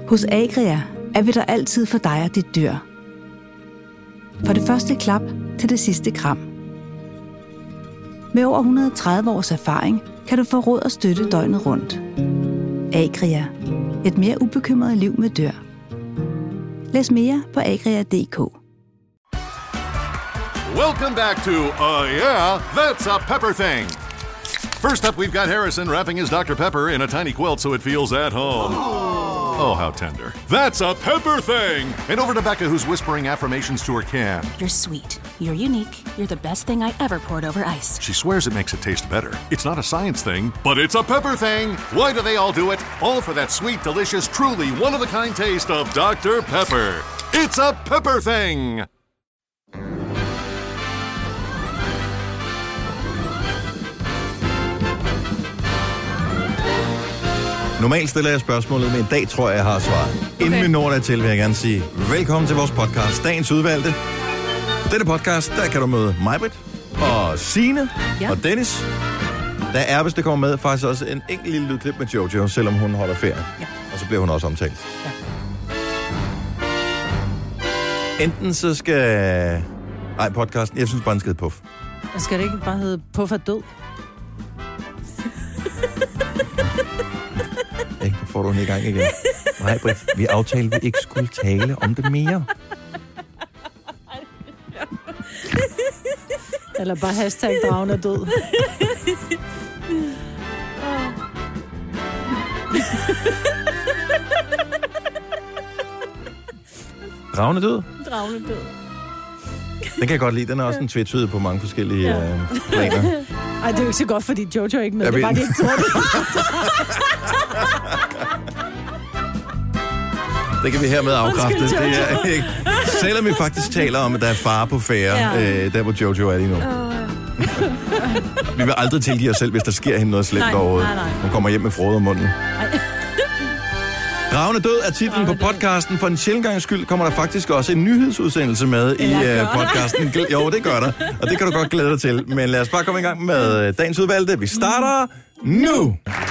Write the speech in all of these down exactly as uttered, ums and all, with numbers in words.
Hos Agria er vi der altid for dig og dit dyr. For det første klap til det sidste kram. Med over et hundrede og tredive års erfaring kan du få råd og støtte døgnet rundt. Agria. Et mere ubekymret liv med dyr. Læs mere på agria punktum d k. Welcome back to Uh Yeah, That's a Pepper Thing. First up, we've got Harrison wrapping his Doctor Pepper in a tiny quilt so it feels at home. Oh, how tender. That's a Pepper Thing! And over to Becca, who's whispering affirmations to her can. You're sweet. You're unique. You're the best thing I ever poured over ice. She swears it makes it taste better. It's not a science thing, but it's a pepper thing. Why do they all do it? All for that sweet, delicious, truly one-of-a-kind taste of Doctor Pepper. It's a Pepper Thing! Normalt stiller jeg spørgsmålet, men i dag tror jeg, jeg har svaret. Okay. Inden vi når dertil, vil jeg gerne sige velkommen til vores podcast, Dagens Udvalgte. Denne podcast, der kan du møde Majbrit og Signe ja. og Dennis. Der er, hvis det kommer med, faktisk også en enkelt lille lydklip med Jojo, selvom hun holder ferie. Ja. Og så bliver hun også omtalt. Ja. Enten så skal... Nej, podcasten, jeg synes bare, den skal hedde Puff. Skal det ikke bare hedde Puff er død? Ikke, nu får du den i gang igen. Nej, Britt, vi aftalte, at vi ikke skulle tale om det mere. Eller bare hashtag dragen er død. Dragen er død? Dragen er død. Den kan jeg godt lide. Den er også en tvetydig på mange forskellige ja. øh, planer. Ej, det er jo ikke så godt, fordi Jojo er ikke med. Jeg det er bare, de ikke tror det. Det kan vi hermed afkræfte. Det er ikke. Selvom vi faktisk taler om, at der er fare på færre, ja. øh, der hvor Jojo er lige nu. Oh, ja. Vi vil aldrig tilgive os selv, hvis der sker hende noget slemt overhovedet. Hun kommer hjem med frode om munden. Dragen er død er titlen på podcasten. For en sjældent gangs skyld kommer der faktisk også en nyhedsudsendelse med i uh, podcasten. Jo, det gør der. Og det kan du godt glæde dig til. Men lad os bare komme i gang med dagens udvalgte. Vi starter nu.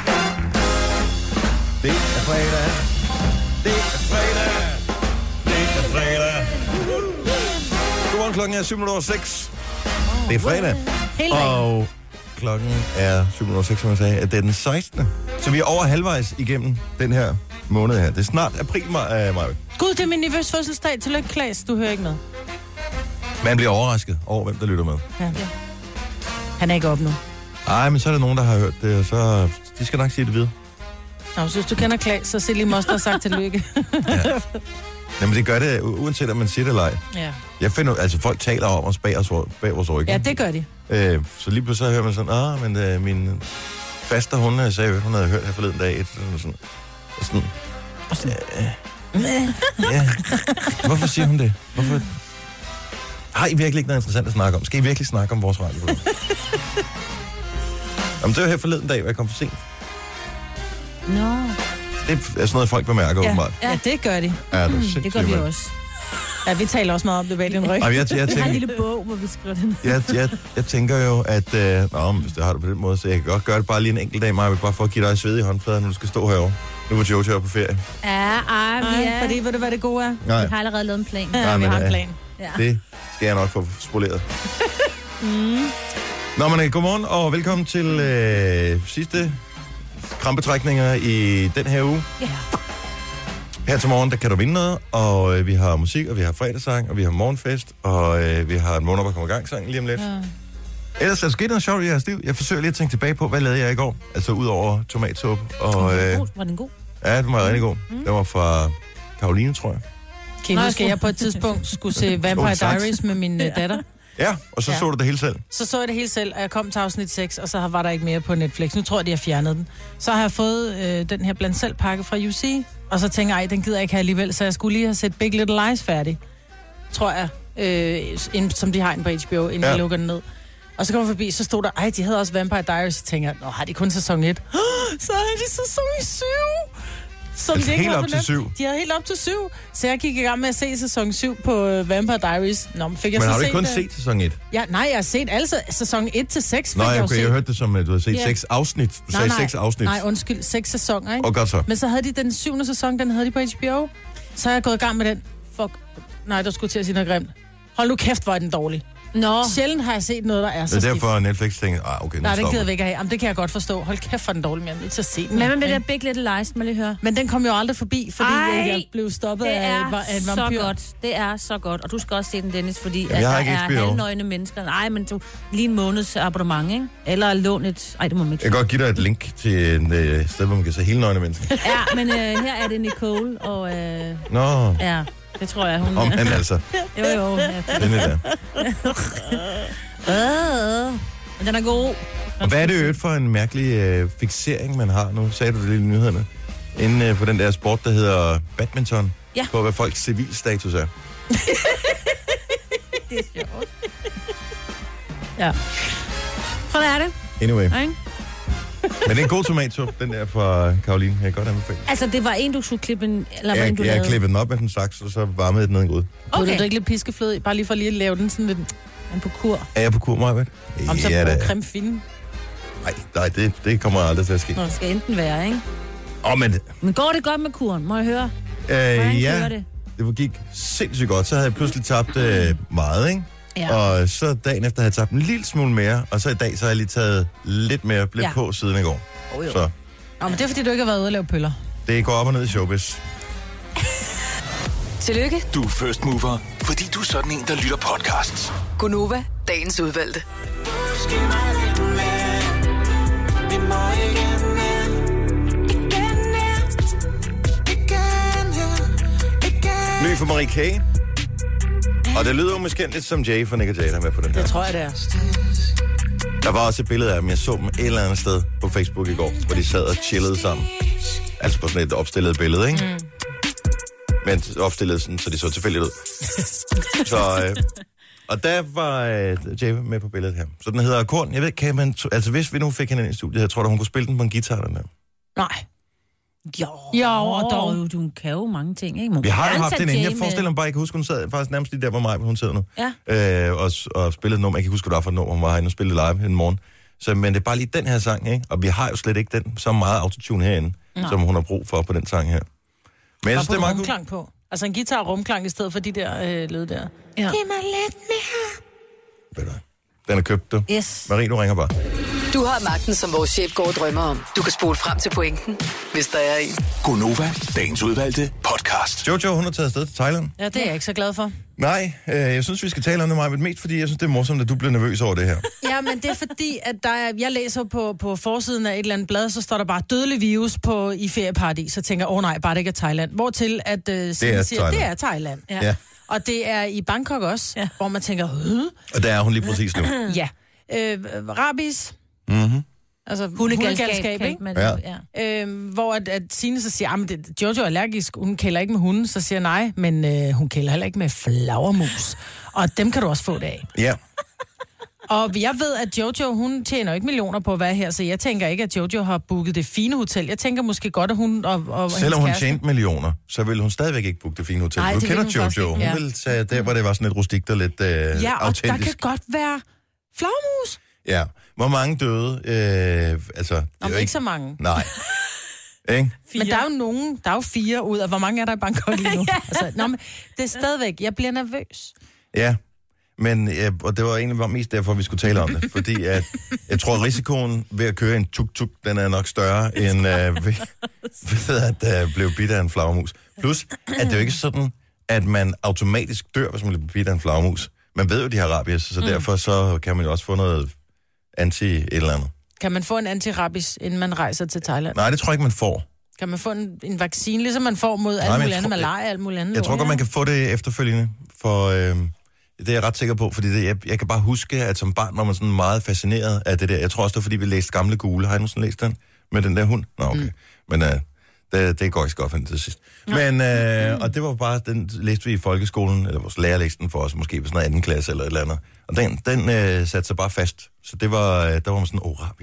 Det er fredag. Det er fredag. Det er fredag. Godmorgen, klokken er syv minutter over seks. Det er fredag. Og klokken er syv minutter over seks, som jeg sagde. Det er den sekstende. Så vi er over halvvejs igennem den her måned her. Det er snart april, Maja. Gud, det er min nervøs fødselsdag. Tillykke, Klaas. Du hører ikke med. Man bliver overrasket over, hvem der lytter med. Ja. Ja. Han er ikke op nu. Nej, men så er der nogen, der har hørt det, og så de skal nok sige det videre. Nå, så hvis du kender Klaas, så sig lige Moster og sagt tillykke. Ja. Jamen, det gør det, uanset om man siger det eller ej. Ja. Jeg finder, altså folk taler om os bag, os, bag vores ryg. Ja, det gør de. Øh, så lige pludselig hører man sådan, ah, men øh, min faster, hun sagde, hun havde hørt her forleden dag, et, sådan, og sådan, og sådan øh, ja. Hvorfor siger hun det? Hvorfor? Har I virkelig ikke noget interessant at snakke om? Skal I virkelig snakke om vores radioprogram? Jamen, det var her forleden dag, hvor jeg kom for sent. Nå. No. Det er sådan noget, folk bemærker ja. åbenbart. Ja, det gør de. Ja, det, mm, det gør vi også. Ja, vi taler også meget om det bag din ryg. Jeg, jeg, jeg, vi har en lille bog, hvor vi skriver det. jeg, jeg, jeg tænker jo, at... Øh, nå, hvis det har du på den måde, så jeg kan godt gøre det bare lige en enkelt dag, Maja, bare for at give dig sved i håndflader, når du skal stå herovre. Nu var Jojo på ferie. Ja, ej, vi er... Fordi, ved du, hvad det gode er? Nej. Vi har allerede lavet en plan. Ja, Nej, vi men, har en plan. Ja. Det skal jeg nok få spoleret. mm. Nå, men godmorgen, og velkommen til øh, sidste krampetrækninger i den her uge. Ja. Her til morgen, der kan du vinde noget, og øh, vi har musik, og vi har fredagssang, og vi har morgenfest, og øh, vi har en morgen op at komme i gang sang lige om lidt. Ja. Ellers er der sket noget sjovt i jeres liv. Jeg forsøger lige at tænke tilbage på, hvad lavede jeg i går? Altså ud over tomatsuppe. Og, øh, var den god? Ja, den var rigtig god. Mm. Den var fra Karoline, tror jeg. Kan I huske, at jeg på et tidspunkt skulle se Vampire Diaries med min ja. datter? Ja, og så ja. så du det hele selv? Så så jeg det hele selv, og jeg kom til afsnit seks, og så var der ikke mere på Netflix. Nu tror jeg, de har fjernet den. Så har jeg fået øh, den her blandt selv pakke fra U C, og så tænker jeg, ej, den gider jeg ikke have alligevel, så jeg skulle lige have set Big Little Lies færdig, tror jeg, øh, ind, som de har inde på H B O, inden ja. de lukker den ned. Og så kom jeg forbi, så stod der, ej, de havde også Vampire Diaries, så tænker jeg, nå, har de kun sæson et? Så har de sæson syv! Som Altså de ikke helt havde op på til net. syv? De havde helt op til syv. Så jeg gik i gang med at se sæson syv på uh, Vampire Diaries. Nå, men fik jeg Men så har du set ikke kun det? set sæson et? Ja, nej, jeg har set alle sæ- sæson et til seks. Nå, jeg okay, jo set. jeg hørte det som, at du har set Ja. seks afsnit. Du Nej, sagde nej, seks afsnit. nej, undskyld, seks sæsoner, ikke? Og godt så. Men så havde de den syvende sæson, den havde de på H B O. Så er jeg gået i gang med den. Fuck. Nej, der skulle til at sige noget grimt. Hold nu kæft, hvor er den dårlig. Nå. Sjældent har jeg set noget, der er så Det er skidt. derfor Netflix tænker, ah, okay, nu Nej, den stopper gider vi ikke have. Jamen, det kan jeg godt forstå. Hold kæft, for den dårlig, men jeg er nødt til at se den. Hvad med det Ja. der Big Little Lies, må jeg lige høre? Men den kom jo aldrig forbi, fordi Ej, jeg blev stoppet Det af, er af en så vampyr. godt. Det er så godt. Og du skal også se den, Dennis, fordi Jamen, at jeg har der ikke er H B O. halvnøgne mennesker. Nej, men du lige en måneds abonnement, ikke? Eller lån et... Ej, det må man ikke. Jeg kan godt give dig et link til en øh, sted, hvor man kan se hele nøgne mennesker. Ja, men øh, her er det Nicole, og øh, Nå, ja, det tror jeg, hun... om han altså. Jo, jo. Ja. Den er der. Øh, men den er god. Og hvad er det i øvrigt for en mærkelig øh, fixering, man har nu? Sagde du det lige i nyhederne? Inde øh, på den der sport, der hedder badminton. Ja. På hvad folks civilstatus er. Det er sjovt. Ja. Sådan er det, Anyway. ikke? Men det er en god tomatsup, den der fra Karoline. Jeg kan godt anbefale. Altså, det var en, du skulle klippe en... Eller var en, Jeg, du jeg lavede? klippede den op med den saks, og så varmede jeg den ned i en gryde. Okay. Okay. Du ikke lidt piskefløde, bare lige for lige at lave den sådan lidt en på kur. Er jeg på kur, Maja? Om så Ja, bruge da. creme fine. Nej, nej det, det kommer aldrig til at ske. Nå, det skal enten være, ikke? Åh, oh, men Men går det godt med kuren? Må jeg høre? øh, Hvordan ja, kører det? det gik sindssygt godt. Så havde jeg pludselig tabt øh, meget, ikke? Ja. Og så dagen efter havde jeg tabt en lille smule mere, og så i dag så har jeg lige taget lidt mere lidt Ja. på siden i går. Oh, jo. Så Nå, men det er fordi, du ikke har været ude at lave pøller. det går op og ned i showbiz. Tillykke, Du er first mover, fordi du er sådan en, der lytter podcasts. Gunova, dagens udvalgte. Ny for Marie K. Og det lyder jo måske lidt som Jay fra Nick og Jay, der er med på den her. Det tror jeg, det er. Der var også et billede af dem. Jeg så dem et eller andet sted på Facebook i går, hvor de sad og chillede sammen. Altså på sådan et opstillet billede, ikke? Mm. Men opstillet sådan, så de så tilfældigt ud. så, øh, og der var øh, Jay med på billedet her. Så den hedder Korn. Jeg ved, kan man... Altså hvis vi nu fik hende ind i studiet, jeg tror da, hun kunne spille den på en guitar, den der. Nej. Jo, Jo, og dog. Du kan jo mange ting, ikke? Må Vi har jo gerne haft tage den inde. Jay Jeg forestiller mig bare, jeg kan huske, hun sad faktisk nærmest lige der, hvor mig, hun sidder nu. Ja. Øh, og, og spillede et nummer. Jeg kan ikke huske, hvad det var for et nummer, hun var herinde og spillede live en morgen. Så, men det er bare lige den her sang, ikke? Og vi har jo slet ikke den så meget autotune herinde, Nej. som hun har brug for på den sang her. Men jeg Bare synes, på det er en meget godt. rumklang på. Altså en guitar rumklang i stedet for de der øh, lyd der. Ja. Giv mig lidt mere. Ved du hvad? Den er købt, du. Yes. Marie, du ringer bare. Du har magten, som vores chef går og drømmer om. Du kan spole frem til pointen, hvis der er en. Gonova, dagens udvalgte podcast. Jojo, hun har taget afsted til Thailand. Ja, det er jeg ikke så glad for. Nej, øh, jeg synes, vi skal tale om det meget, men mest fordi jeg synes, det er morsomt, at du bliver nervøs over det her. Ja, men det er fordi, at der er, jeg læser på, på forsiden af et eller andet blad, så står der bare dødelig virus på, i ferieparadis, så tænker jeg, åh oh, nej, bare det ikke er Thailand. Hvortil at øh, er siger, Thailand. det er Thailand. Ja. Ja. Og det er i Bangkok også, ja. Hvor man tænker, øh, Og der er hun lige præcis nu. ja. Øh, rabies, Mm-hmm. altså Hundegalskab, hundegalskab, ikke? Man, Ja. ja. Øh, hvor at, at Signe så siger, at Jojo er allergisk, hun kælder ikke med hunden, så siger jeg nej, men øh, hun kælder heller ikke med flagermus. Og dem kan du også få det af. Ja. Og jeg ved, at Jojo, hun tjener ikke millioner på at være her, så jeg tænker ikke, at Jojo har booket det fine hotel. Jeg tænker måske godt, at hun og, og Selvom hendes hun kæreste- tjente millioner, så ville hun stadigvæk ikke booke det fine hotel. Nej, Du det kender ville hun faktisk Jojo. ikke, Hun ja. ville tage der, hvor det var sådan lidt rustikt og lidt øh, Ja, og der autentisk. kan godt være flagermus. Ja. Hvor mange døde? Øh, altså, det er Nå, jo men ikke så mange. Nej. Ikke? Men der er jo nogen, der er jo fire ud af, hvor mange er der i Bangkok lige nu? altså, nå, men det er stadigvæk, jeg bliver nervøs. Ja. Men, ja, og det var egentlig var mest derfor, vi skulle tale om det. Fordi at, jeg tror, risikoen ved at køre en tuk-tuk, den er nok større, end øh, ved, ved at øh, blive bidt af en flagermus. Plus, at det er jo ikke sådan, at man automatisk dør, hvis man bliver bidt af en flagermus. Man ved jo, de har rabies, så mm. derfor så kan man jo også få noget anti et eller andet. Kan man få en antirabis, inden man rejser til Thailand? Nej, det tror jeg ikke, man får. Kan man få en, en vaccine, ligesom man får mod Nej, alt men muligt jeg andet, tror- malaria, alt muligt andet? Jeg tror lort? godt, man kan få det efterfølgende, for øh, det er jeg ret sikker på, fordi det, jeg, jeg kan bare huske, at som barn var man sådan meget fascineret af det der. Jeg tror også, det var, fordi vi læste Gamle Gule. Har I nogensinde læst den? Med den der hund? Nå, okay. Mm. Men øh, det, det går ikke så godt for den til sidst. Men, øh, og det var bare, den læste vi i folkeskolen, eller vores lærer læste den for os, måske på sådan noget anden klasse eller et eller andet. Og den, den øh, satte sig bare fast. Så det var, øh, der var man sådan, åh, oh, rabies.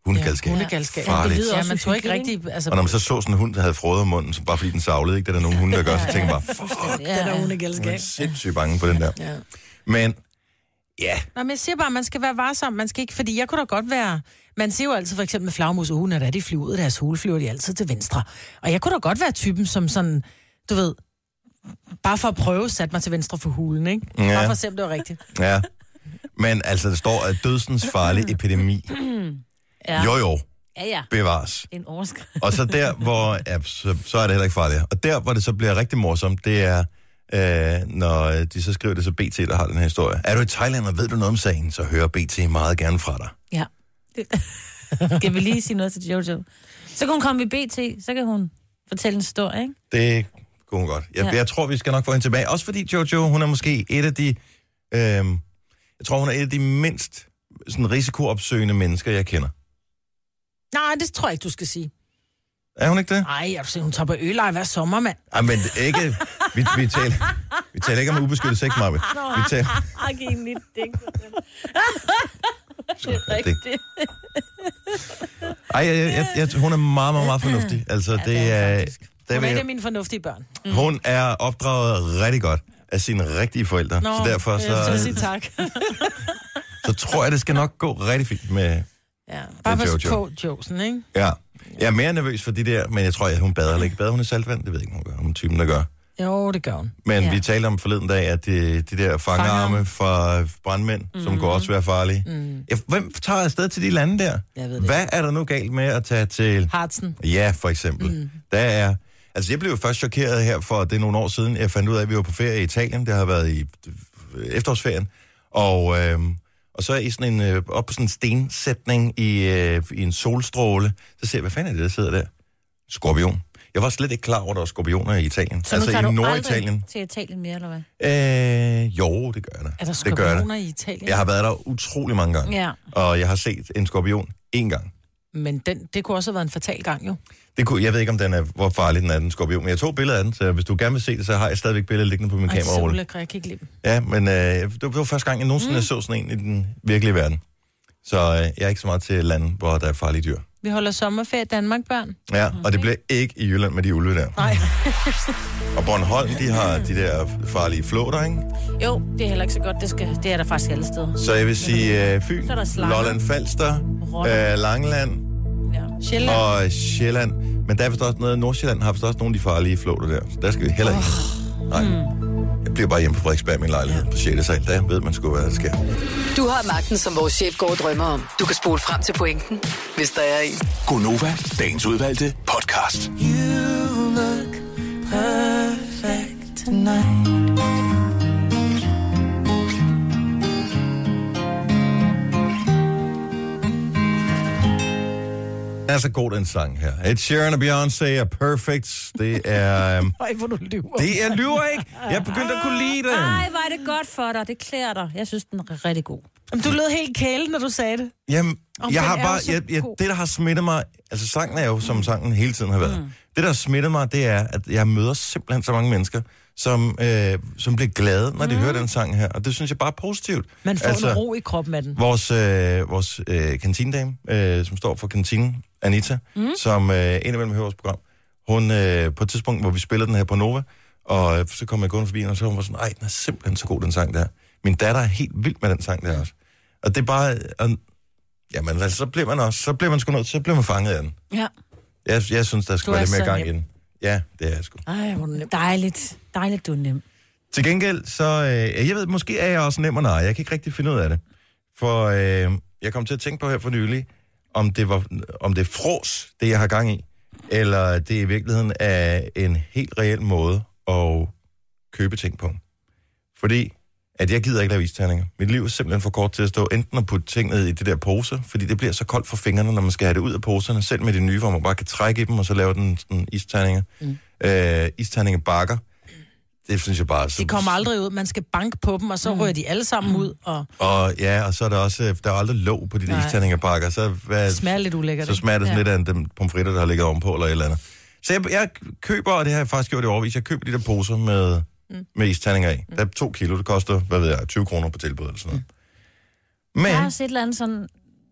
Hundegalskab. Ja, hundegalskab. Farligt. lyder Ja, også man tror ikke uhyggeligt, rigtigt... Altså, Og når man så så sådan en hund, der havde frøet om munden, så bare fordi den savlede, ikke? Det er der nogle hunde, der gør, så tænker man bare, fuck, Ja, den er jeg hundegalskab. er sindssygt bange på den der. Ja. Men, ja, Nå, men jeg siger bare, at man skal være varsom. Man skal ikke, fordi jeg kunne da godt være... Man siger jo altid for eksempel med flagmus og hunde, at de flyver ud af deres hule, flyver de altid til venstre. Og jeg kunne da godt være typen, som sådan, du ved, bare for at prøve, satte mig til venstre for hulen, ikke? Ja. Bare for at se, om det var rigtigt. ja. Men altså, der står, at dødsens farlig epidemi. Ja. Jo, jo, Ja, ja. bevares. En overskrift. Og så der, hvor, ja, så, så er det heller ikke farligt. Og der, hvor det så bliver rigtig morsomt, det er, øh, når de så skriver det, så B T, der har den her historie. Er du i Thailand, og ved du noget om sagen, så hører B T meget gerne fra dig. Ja. Skal vi lige sige noget til Jojo? Så kan hun komme i B T, så kan hun fortælle en historie, ikke? Det kunne hun godt. Jeg, Ja. jeg tror, vi skal nok få hende tilbage. Også fordi Jojo, hun er måske et af de... Øh, jeg tror, hun er et af de mindst sådan, risikoopsøgende mennesker, jeg kender. Nej, det tror jeg ikke, du skal sige. Er hun ikke det? Nej, jeg siger, hun tager på ølej hver sommer, mand. Ej, men ikke... Vi, vi, taler, vi taler ikke om ubeskyttet sex, Marve. Vi taler... Jeg giver en lille dæk på den. Det er Det- rigtigt. Ej, jeg, jeg, jeg, hun er meget, meget, meget fornuftig. Altså, ja, det, det er er... hun Det Hun er vil et af jeg, mine fornuftige børn. hun er opdraget rigtig godt af sine rigtige forældre. Nå, så derfor jeg skal sige så, tak. så tror jeg, det skal nok gå rigtig fint med... Ja, bare Med pas Jojo. på Josen, ikke? Ja. Jeg er mere nervøs for de der, men jeg tror, at hun bader eller ikke. Bader hun i saltvand? Det ved jeg ikke, om hun gør. Hun er typen, der gør. Jo, det gør hun. Men Ja. vi talte om forleden dag, at de, de der fangarme fra brandmænd, mm. som kunne også være farlige. Mm. Ja, hvem tager afsted til de lande der? Jeg ved det Hvad er der nu galt med at tage til... Hartsen. Ja, for eksempel. Mm. Der er... Altså, jeg blev jo først chokeret her for, det er nogle år siden. Jeg fandt ud af, at vi var på ferie i Italien. Det har været i efterårsferien. Og, øh, og så i sådan en, øh, op på sådan en stensætning i, øh, i en solstråle. Så ser jeg, hvad fanden er det, der sidder der? Skorpion. Jeg var slet ikke klar over, at der var skorpioner i Italien. Så nu altså tager i du Norditalien. aldrig til Italien mere, eller hvad? Øh, jo, det gør jeg da. Er der det gør jeg da. skorpioner i Italien? Jeg har været der utrolig mange gange. Ja. Og jeg har set en skorpion én gang. Men den, det kunne også have været en fatal gang, jo. Det kunne, jeg ved ikke, om den er, hvor farlig den er, den skorpion. Men jeg tog billeder af den, så hvis du gerne vil se det, så har jeg stadigvæk billedet liggende på min Ej, kamerarulle. solækre, jeg kan ikke lide dem. Ja, men øh, det, var, det var første gang, jeg nogensinde mm. så sådan en i den virkelige verden. Så øh, jeg er ikke så meget til lande, hvor der er farlige dyr. Vi holder sommerferie i Danmark, børn. Ja, og det bliver ikke i Jylland med de ulve der. Nej. Og Bornholm, de har de der farlige flåter, ikke? Jo, det er heller ikke så godt. Det, skal, det er der faktisk alle steder. Så jeg vil sige øh, Fyn, Så er der slanger. Lolland Falster, Rotter. øh, Langeland Ja. Sjælland. og Sjælland. Men der er vist også noget, Nordsjælland har vist også nogle af de farlige flåter der. Så der skal vi heller ikke. Nej. Jeg bliver bare hjemme på Frederiksberg, min lejlighed på sjette sal. Der ved man sgu, hvad der sker. Du har magten, som vores chef går og drømmer om. Du kan spole frem til pointen, hvis der er en. Gonova, dagens udvalgte podcast. Det er så god, den sang her. Ed Sheeran og Beyoncé er perfect. Det er... Um, Ej, hvor du lyver. det er lyver ikke. Jeg er begyndt at kunne lide den. Ej, hvor er det godt for dig. Det klæder dig. Jeg synes, den er rigtig god. Jamen, du lød helt kæle, når du sagde det. Jamen, Om jeg den har er bare... jo så Jeg, jeg, god. det, der har smittet mig... Altså, sangen er jo, som sangen hele tiden har været. Mm. Det, der har smittet mig, det er, at jeg møder simpelthen så mange mennesker, som, øh, som bliver glade, når de mm. hører den sang her. Og det synes jeg bare er positivt. Man får altså, en ro i kroppen af den. Vores, øh, vores øh, kantinedame, øh, som står for kantinen, Anita, mm. som øh, indimellem hører vores program, hun øh, på et tidspunkt, hvor vi spiller den her på Nova, og øh, så kom jeg gående forbi hende, og så var hun sådan, ej, den er simpelthen så god, den sang der. Min datter er helt vild med den sang der også. Og det er bare... Øh, jamen, altså, så bliver man også... Så bliver man sgu nødt, så bliver man fanget af den. Ja. Jeg, jeg synes, der skal Du være er lidt mere så gang i nem. den. Ja, det er jeg sgu. Ej, hvor er du nem. Dejligt. Dejligt, du er nem. Til gengæld, så... Øh, jeg ved, måske er jeg også nem og nej. Jeg kan ikke rigtig finde ud af det. For øh, jeg kom til at tænke på her for nylig, om det, var, om det er frås, det jeg har gang i, eller det i virkeligheden er en helt reel måde at købe ting på. Fordi at jeg gider ikke lave isterninger. Mit liv er simpelthen for kort til at stå enten og putte ting ned i det der pose, fordi det bliver så koldt for fingrene, når man skal have det ud af poserne, selv med de nye, hvor man bare kan trække i dem, og så lave den sådan isterninger. Mm. Øh, isterninger bakker. Det synes jeg bare... Så, De kommer aldrig ud. Man skal banke på dem, og så mm. rører de alle sammen ud. Og Og ja, og så er der også... Der er aldrig låg på de der isterningerbakker. Så, hvad, det smager lidt ulækkert. så smager det sådan ja. lidt af de pomfritter, der har ligget ovenpå, eller et eller andet. Så jeg, jeg køber, og det har jeg faktisk gjort i overvis, jeg køber de der poser med, mm. med isterninger i. Mm. Der er to kilo, det koster, hvad ved jeg, tyve kroner på tilbud eller sådan noget. Der er Men, også et eller andet sådan...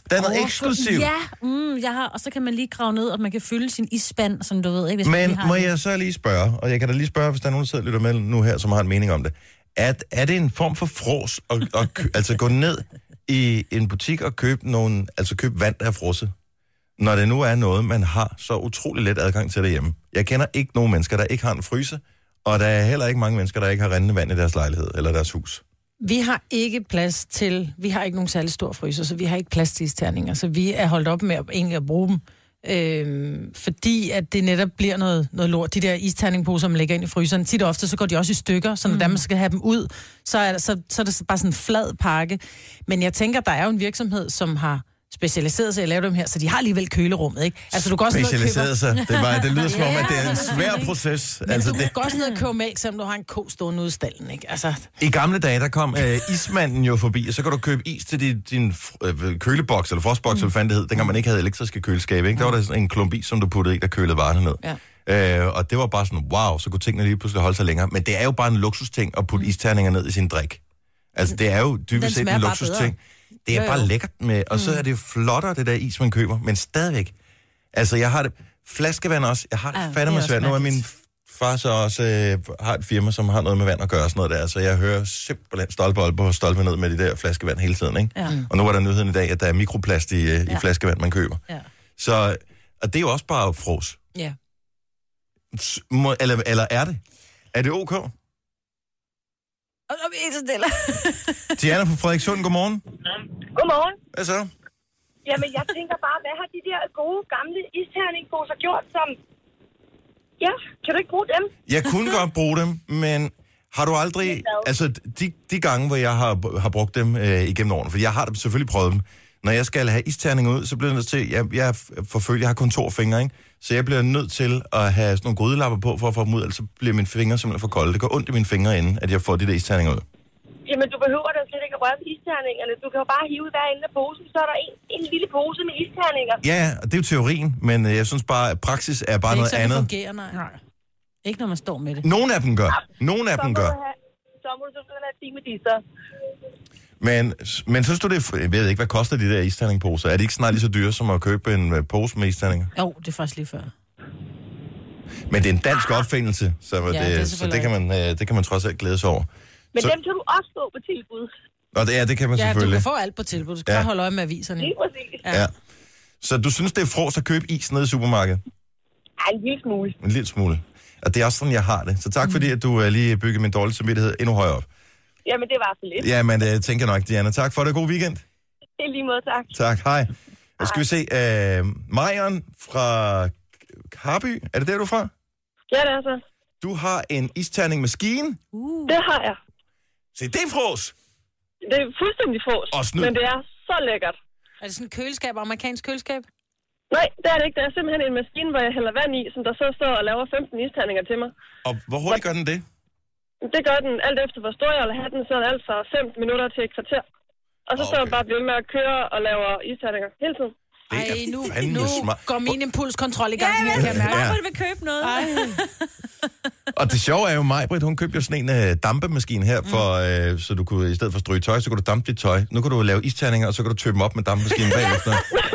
Der er noget eksklusivt. Ja, mm, jeg har, og så kan man lige grave ned, og man kan fylde sin isspand, som du ved. Ikke, hvis Men har må det. jeg så lige spørge, og jeg kan da lige spørge, hvis der er nogen, der sidder og lytter med nu her, som har en mening om det. At, er det en form for fros at, at kø, altså gå ned i en butik og købe, nogle, altså købe vand, der er frosset? Når det nu er noget, man har så utrolig let adgang til derhjemme. Jeg kender ikke nogen mennesker, der ikke har en fryse, og der er heller ikke mange mennesker, der ikke har rindende vand i deres lejlighed eller deres hus. Vi har ikke plads til, vi har ikke nogen særlig stor fryser, så vi har ikke plads til isterninger, så vi er holdt op med at, egentlig at bruge dem, øh, fordi at det netop bliver noget, noget lort. De der isterningposer, man lægger ind i fryseren, tit og ofte, så går de også i stykker, så når mm. der man skal have dem ud, så er, der, så, så er det bare sådan en flad pakke. Men jeg tænker, der er jo en virksomhed, som har specialiseret sig i at lave dem her, så de har alligevel kølerummet, ikke? Altså, du går også Specialiseret sig. Det, var, det lyder som om, at det er en svær proces. Men altså, du det... kan også ned og købe mælk, selvom du har en ko stående ude i stallen, ikke? Altså... I gamle dage, der kom øh, ismanden jo forbi, og så kan du købe is til din, din øh, køleboks, eller frostboks, mm. eller hvad fanden det hed, dengang man ikke havde elektriske køleskabe, ikke? Der var der sådan en klump is, som du puttede i, der kølede varerne ned. Ja. Øh, og det var bare sådan, wow, så kunne tingene lige pludselig holde sig længere. Men det er jo bare en luksusting at putte mm. isterninger ned i sin drik. Altså, det er jo dybest set en luksusting. Det er jo, jo. bare lækkert med, og så er det jo flottere, det der is, man køber, men stadigvæk. Altså, jeg har det, flaskevand også, jeg har det ja, fandme svært. Nu er min far så også, øh, har et firma, som har noget med vand at gøre, sådan noget der, så jeg hører simpelthen stolpe på stolpe ned med de der flaskevand hele tiden, ikke? Ja. Og nu var der nyheden i dag, at der er mikroplast i, øh, ja. i flaskevand, man køber. Ja. Så, og det er jo også bare fros. Ja. Må, eller, eller er det? Er det ok? Og så vi ikke så stille. Diana fra Frederikssund, godmorgen. Godmorgen. Hvad så? Jamen, jeg tænker bare, hvad har de der gode, gamle isterningposer gjort som... Ja, kan du ikke bruge dem? Jeg kunne godt bruge dem, men har du aldrig... Altså, de, de gange, hvor jeg har, har brugt dem øh, igennem årene, for jeg har selvfølgelig prøvet dem. Når jeg skal have isterninger ud, så bliver jeg nødt til... Jeg, jeg forfølger, jeg har kun to fingre, ikke? Så jeg bliver nødt til at have sådan nogle grydelapper på, for at få dem ud, ellers så bliver mine fingre simpelthen for kolde. Det går ondt i mine fingre inden, at jeg får de der isterninger ud. Jamen, du behøver da slet ikke at røre ved isterningerne. Du kan jo bare hive hver ende af posen, så er der en, en lille pose med isterninger. Ja, og det er jo teorien, men jeg synes bare, at praksis er bare noget andet. Det er ikke sådan, det fungerer, nej. Ikke når man står med det. Nogle af dem gør. Nogle af dem gør. Så må du selvfølgelig have ting med de så. Men, men synes du det... Jeg ved ikke, hvad koster de der isterningposer? Er det ikke snart lige så dyre som at købe en pose med isterninger? Jo, det er faktisk lige før. Men det er en dansk opfindelse, så, ja, det, det så det, kan man, det kan man trods alt glæde sig over. Men så... dem kan du også få på tilbud. Nå, det, ja, det kan man ja, selvfølgelig. Ja, du kan få alt på tilbud. Du skal ja. bare holde øje med aviserne. Lige præcis. Ja. Ja. Så du synes, det er fros at købe is nede i supermarkedet? Ja, en lille smule. En lille smule. Og det er også sådan, jeg har det. Så tak mm. fordi, at du uh, lige byggede min dårlige samvittighed endnu højere op. Jamen, det var så lidt. Ja, men det tænker jeg nok, Diana. Tak for det. God weekend. Det er lige måde, tak. Tak, hej. hej. Skal vi se. Uh, Marion fra Karby. Er det der, du er fra? Ja, det er så. Du har en isterningmaskine. Uh. Det har jeg. Se, det er fros. Det er fuldstændig fros, men det er så lækkert. Er det sådan et køleskab, amerikansk køleskab? Nej, det er det ikke. Det er simpelthen en maskine, hvor jeg hælder vand i, som der så står og laver femten isterninger til mig. Og hvor hurtigt gør den det? Det gør den alt efter, hvor stor jeg vil have den, så er det alt fra fem minutter til et kvarter. Og så okay. står den bare bliver med at køre og laver isterninger hele tiden. Det er Ej, nu, fandme nu smart. går min impulskontrol i gang. Ja, jeg kan mærke. Hvorfor vil købe noget? Og det sjove er jo, Maj-Brit, hun købte jo sådan en uh, dampemaskine her, for, uh, så du kunne, i stedet for at stryge tøj, så kunne du dampe dit tøj. Nu kan du lave isterninger, og så kan du tøbe dem op med dampemaskinen bagefter.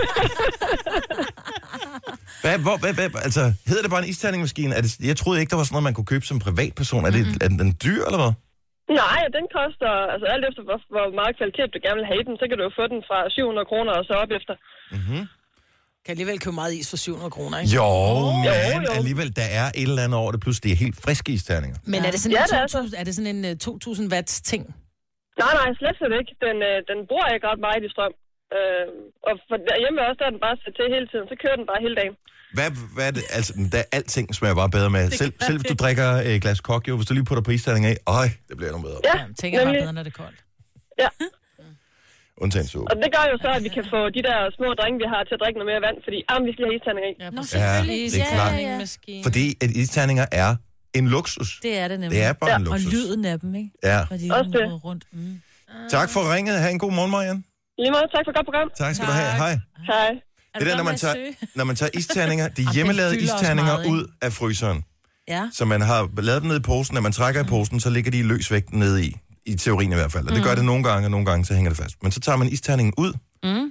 Hvad, hvor, hvad, hvad, altså, hedder det bare en isterningmaskine? Er det, jeg troede ikke, der var sådan noget, man kunne købe som privatperson. Er, det, er den dyr, eller hvad? Nej, den koster, altså alt efter, hvor, hvor meget kvalitet du gerne vil have den, så kan du jo få den fra syv hundrede kroner og så op efter. Mhm. Kan alligevel købe meget is for syv hundrede kroner, ikke? Jo, oh, men jo, jo. alligevel, der er et eller andet over det, plus det er helt friske isterninger. Men ja. er det sådan ja, en, det to tusind, er, er det sådan en uh, to tusind watts ting? Nej, nej, slet slet ikke. Den, øh, den bruger ikke ret meget i strøm. Øh, og for derhjemme også, der er den bare sat til hele tiden, så kører den bare hele dagen. Hvad, hvad er det? Altså, der er alting smager bare bedre med. Selv, selv hvis du drikker et glas kok, jo, hvis du lige putter på isterninger af, øj, det bliver endnu bedre. Ja, ja tænker jeg bare bedre, når det er koldt. Ja. Undtagen suppe. Og det gør jo så, at vi kan få de der små drenge, vi har, til at drikke noget mere vand, fordi ah, vi skal have isterninger i. Ja, Nå, selvfølgelig. Ja, det er klart. Ja, ja. Fordi at isterninger er en luksus. Det er det nemlig. Det er bare ja. en luksus. Og lyden af dem, ikke? Ja. Fordi også det. Rundt. Mm. Tak for ringet. Ha' en god morgen, Marian. Lige måde, tak for et godt program. Tak skal tak. du have. Hej. Hej. Det der, når man tager, når man tager isterninger, de hjemmelavede isterninger meget, ud af fryseren. Ja. Så man har lavet dem ned i posen, når man trækker i posen, så ligger de i løs vægt nede i. I teorien i hvert fald. Og det gør det nogle gange, og nogle gange så hænger det fast. Men så tager man isterningen ud, mm.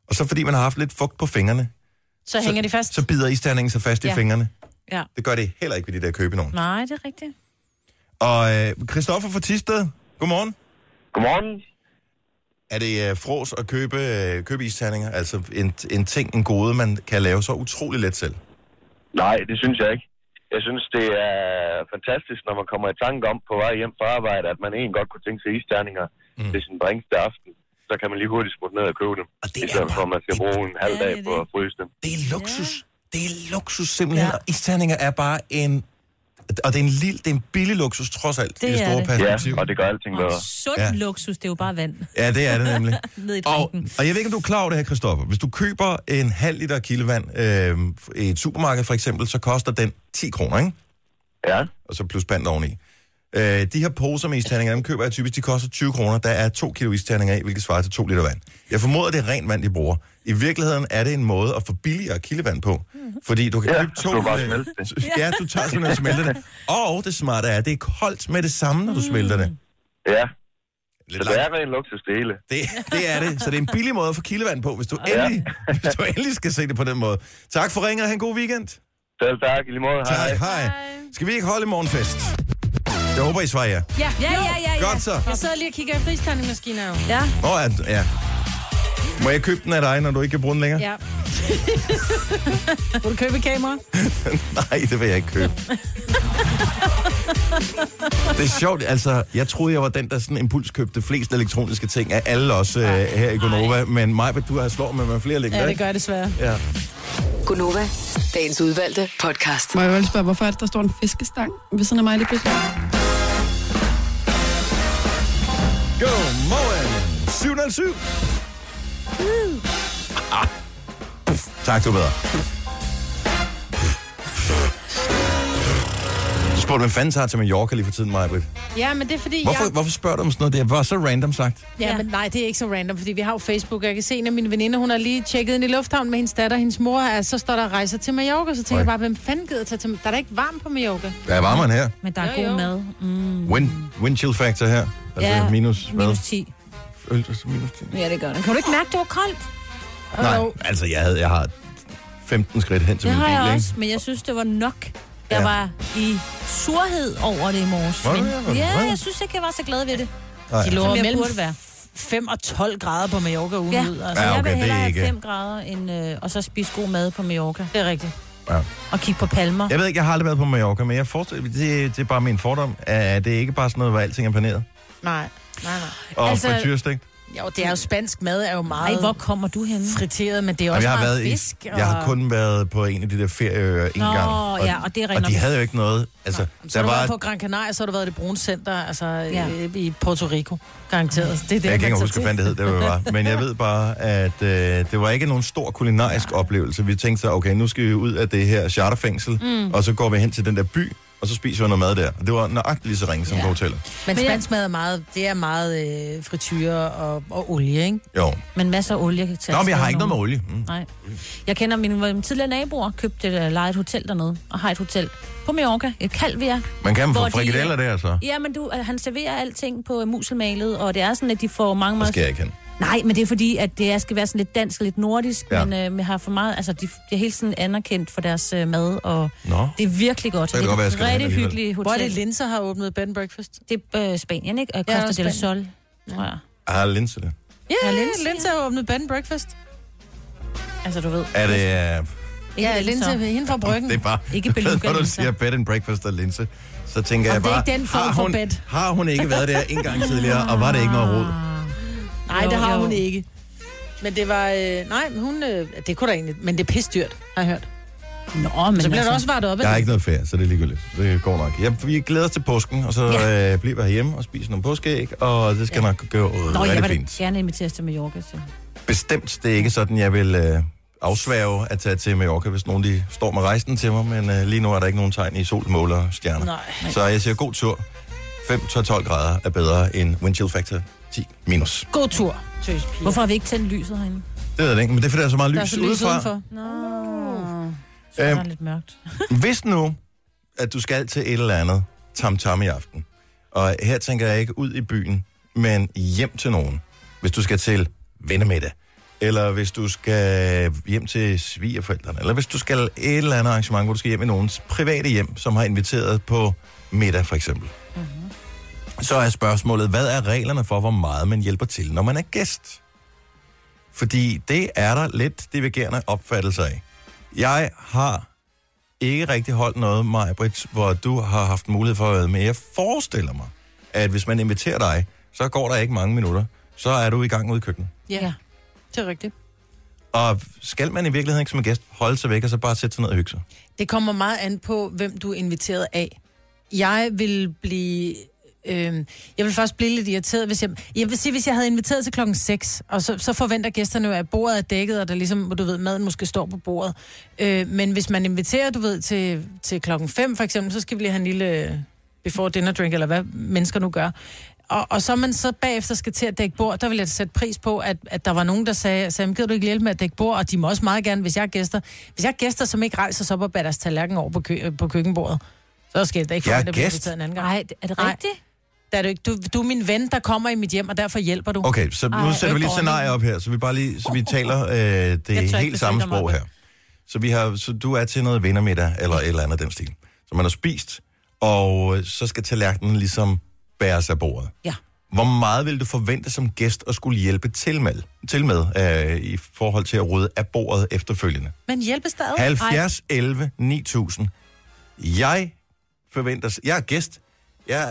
Og så fordi man har haft lidt fugt på fingrene, Så hænger de fast. så bider isterningen sig fast ja. i fingrene. Ja. Det gør det heller ikke ved de der købe nogen. Nej, det er rigtigt. Og øh, Christoffer fra Thisted, godmorgen. Godmorgen. Er det øh, frås at købe, øh, købe isterninger? Altså en, en ting, en gode, man kan lave så utrolig let selv? Nej, det synes jeg ikke. Jeg synes, det er fantastisk, når man kommer i tanke om på vej hjem fra arbejde, at man egentlig godt kunne tænke sig isterninger mm. til sin drinks til aften. Så kan man lige hurtigt smutte ned og købe dem. Og det I stedet for, at man skal bruge en halv dag på at fryse dem. Det er luksus. Ja. Det er luksus simpelthen. Ja. Og isterninger er bare en... Og det er en, lille, det er en billig luksus, trods alt, det i det store det. perspektiv. Ja, og det gør alting bedre. Og sund ja. luksus, det er jo bare vand. Ja, det er det nemlig. Ned i og, og jeg ved ikke, om du er klar over det her, Christoffer. Hvis du køber en halv liter kildevand øh, i et supermarked for eksempel, så koster den ti kroner, ikke? Ja. Og så plus pant oveni. Øh, de her poser med isterninger, dem køber jeg typisk, de koster tyve kroner. Der er to kilo isterninger i, hvilket svarer til to liter vand. Jeg formoder, det er rent vand, de bruger. I virkeligheden er det en måde at få billigere kildevand på. Fordi du kan ja, købe to... Du bare smelte det. Ja, du tager simpelthen og smelter det. Og det smarte er, at det er koldt med det samme, når du smelter det. Ja. Lidt så det er rent luksus det hele. Det, det er det. Så det er en billig måde at få kildevand på, hvis du, ja. endelig, hvis du endelig skal se det på den måde. Tak for ringen, og have en god weekend. Selv tak, i lige måde. Tak, hej. hej. Skal vi ikke holde morgenfest? Jeg håber, I svarer ja. Ja, ja, ja, ja, ja. Godt så. Jeg sidder lige og kigger i fristandingmaskiner jo. Ja. Åh, oh, ja. Må jeg købe den af dig, når du ikke kan bruge den længere? Ja. Vil du købe et kamera? Nej, det vil jeg ikke købe. Det er sjovt, altså, jeg troede, jeg var den, der sådan impulskøbte flest elektroniske ting af alle os øh, her i Gonova, men Majbert, du har slået med, med flere længder. Ja, det gør jeg desværre. Ja. Gonova, dagens udvalgte podcast. Må jeg vel spørge, hvorfor er det, der står en fiskestang ved sådan af mig lige pludselig? Godmorgen! syv nul syv. Ah. Tak, du er bedre. Du spurgte, hvem fanden tager til Mallorca lige for tiden, Majbrit? Ja, men det er fordi, hvorfor, jeg... hvorfor spørger du om sådan noget? Det var så random sagt. Ja, ja, men nej, det er ikke så random, fordi vi har jo Facebook, og jeg kan se, en af mine veninder, hun har lige tjekket ind i lufthavnen med hendes datter, hendes mor, er, så står der rejser til Mallorca, så tænker okay. jeg bare, hvem fanden gider tage til Der er da ikke varmt på Mallorca. Der er varmere her. Men der er jo, god jo. mad. Mm. Wind, wind chill factor her. Altså ja, minus, minus ti. minus ti. Ja, det gør det. Kan du ikke mærke, det var koldt? Nej, oh. altså jeg, havde, jeg har femten skridt hen til det min bil, har jeg ikke? også, men jeg synes, det var nok. Jeg ja. var i surhed over det i morges. Var du, Men, ja, ja, var jeg synes ikke, jeg var så glad ved det. Nej. De lå mellem være. fem og tolv grader på Mallorca ugen ja. ud. Altså. Ja, okay, jeg vil hellere have ikke... fem grader, end, øh, og så spise god mad på Mallorca. Det er rigtigt. Ja. Og kigge på palmer. Jeg ved ikke, jeg har aldrig været på Mallorca, men jeg forestiller, det, det er bare min fordom. Er det ikke bare sådan noget, hvor alting er paneret? Nej, nej, nej. Og altså, frityrestegt? Jo, det er jo spansk mad, er jo meget... Ej, hvor kommer du hen? Friteret, men det er også jeg har meget været fisk. I, og... Jeg har kun været på en af de der ferieøer en Nå, gang. Og, ja, og det er og de havde jo ikke noget... Altså, så der har du var... været på Gran Canaria, så har du været i det brune center, altså ja. øh, i Puerto Rico, garanteret. Det er det, jeg kan ikke huske, hvad det hed, det var. Men jeg ved bare, at øh, det var ikke nogen stor kulinarisk ja. oplevelse. Vi tænkte så, okay, nu skal vi ud af det her charterfængsel, mm. og så går vi hen til den der by, og så spiser vi noget mad der. Og det var nøjagtigt lige så ringe som ja. på hotellet. Men spansk mad er meget, det er meget øh, frityre og, og olie, ikke? Jo. Men masser af olie kan tage. Nå, men jeg har ikke noget med olie. Mm. Nej. Jeg kender mine, mine tidligere naboer, købte et lejet hotel dernede, og har et hotel på Mallorca, et Calvia. Man kan få frikadeller de, der, så? Ja, men du, han serverer alting på muselmalet, og det er sådan, at de får mange... Det skal jeg ikke hen. Nej, men det er fordi, at det er, skal være sådan lidt dansk og lidt nordisk, ja. men øh, vi har for meget, altså de, de er helt sådan anerkendt for deres øh, mad, og Nå. det er virkelig godt. Det er, det godt, er et rigtig hyggeligt hotel. Hvor er det, Linse har åbnet bed and breakfast? Det er øh, Spanien, ikke? Og ja, Costa del Sol, tror jeg. Ah, Linse det. Ja, yeah, Linse, Linse har åbnet bed and breakfast. Altså, du ved. Er det... Uh... Ja, Linse, hende fra Bryggen. Det er bare... Ikke beluga, når du siger bed and breakfast og Linse, så tænker og jeg bare... det er ikke den form for bed. Har hun ikke været der en gang tidligere, og var det ikke noget rod? Nej, det har hun ikke. Men det var... Øh, nej, hun... Øh, det kunne da egentlig... Men det er pisdyrt, har jeg hørt. Nå, men så bliver altså, det også varet op. Der er ikke noget ferie, så det er ligegyldigt. Det går nok. Ja, vi glæder os til påsken, og så ja. øh, bliver vi herhjemme og spiser nogle påskeæg, og det skal ja. nok gå øh, Nå, rigtig jeg fint. vil gerne inviteres til Mallorca. Så. Bestemt, det er ikke sådan, jeg vil øh, afsværge at tage til Mallorca, hvis nogen de står med rejsen til mig, men øh, lige nu er der ikke nogen tegn i sol, måler og stjerner. Nej. Så jeg siger god tur. fem til tolv grader er bedre end wind chill factor ti minus. God tur. Hvorfor har vi ikke tændt lyset herinde? Det ved jeg ikke, men det er fordi, der er så meget lys, der er så lys udefra. udenfor. Nå, så er der lidt mørkt. Hvis nu, at du skal til et eller andet tam-tam i aften, og her tænker jeg ikke ud i byen, men hjem til nogen, hvis du skal til vennemiddag, eller hvis du skal hjem til svigerforældrene, eller hvis du skal et eller andet arrangement, hvor du skal hjem i nogens private hjem, som har inviteret på middag for eksempel. Mm-hmm. Så er spørgsmålet, hvad er reglerne for, hvor meget man hjælper til, når man er gæst? Fordi det er der lidt divergerende opfattelser af. Jeg har ikke rigtig holdt noget, Maj-Brit, hvor du har haft mulighed for at være med. Jeg forestiller mig, at hvis man inviterer dig, så går der ikke mange minutter. Så er du i gang ude i køkkenet. Ja, det er rigtigt. Og skal man i virkeligheden ikke som gæst holde sig væk, og så bare sætte sig ned og hygge sig? Det kommer meget an på, hvem du er inviteret af. Jeg vil blive... Øh, jeg vil først blive lidt irriteret, hvis jeg... Jeg vil sige, hvis jeg havde inviteret til klokken seks, og så, så forventer gæsterne jo, at bordet er dækket, og der ligesom, du ved, maden måske står på bordet. Øh, men hvis man inviterer, du ved, til, til klokken fem for eksempel, så skal vi lige have en lille before dinner drink, eller hvad mennesker nu gør. Og, og så man så bagefter skal til at dække bord, der vil jeg sætte pris på, at, at der var nogen, der sagde, Sam, gider du ikke hjælpe med at dække bord? Og de må også meget gerne, hvis jeg er gæster. Hvis jeg er gæster, som ikke rejser sig op og bærer deres tallerken over på, kø- på køkkenbordet, så skal det ikke få, at det bliver inviteret en anden gang. Nej, er det rigtigt? Der er du, ikke. Du, du er min ven, der kommer i mit hjem, og derfor hjælper du. Okay, så nu Ej, sætter vi lige et scenarie op her, så vi bare lige, så vi taler øh, det helt samme sprog her. Så, vi har, så du er til noget vennermiddag, eller et eller andet den stil. Så man har spist, og så skal tallerkenen ligesom bæres af bordet. Ja. Hvor meget vil du forvente som gæst at skulle hjælpe til med, til med øh, i forhold til at rydde af bordet efterfølgende? Men hjælpe stadig. halvfjerds elleve ni tusind. Jeg forventer... Jeg er gæst. Jeg...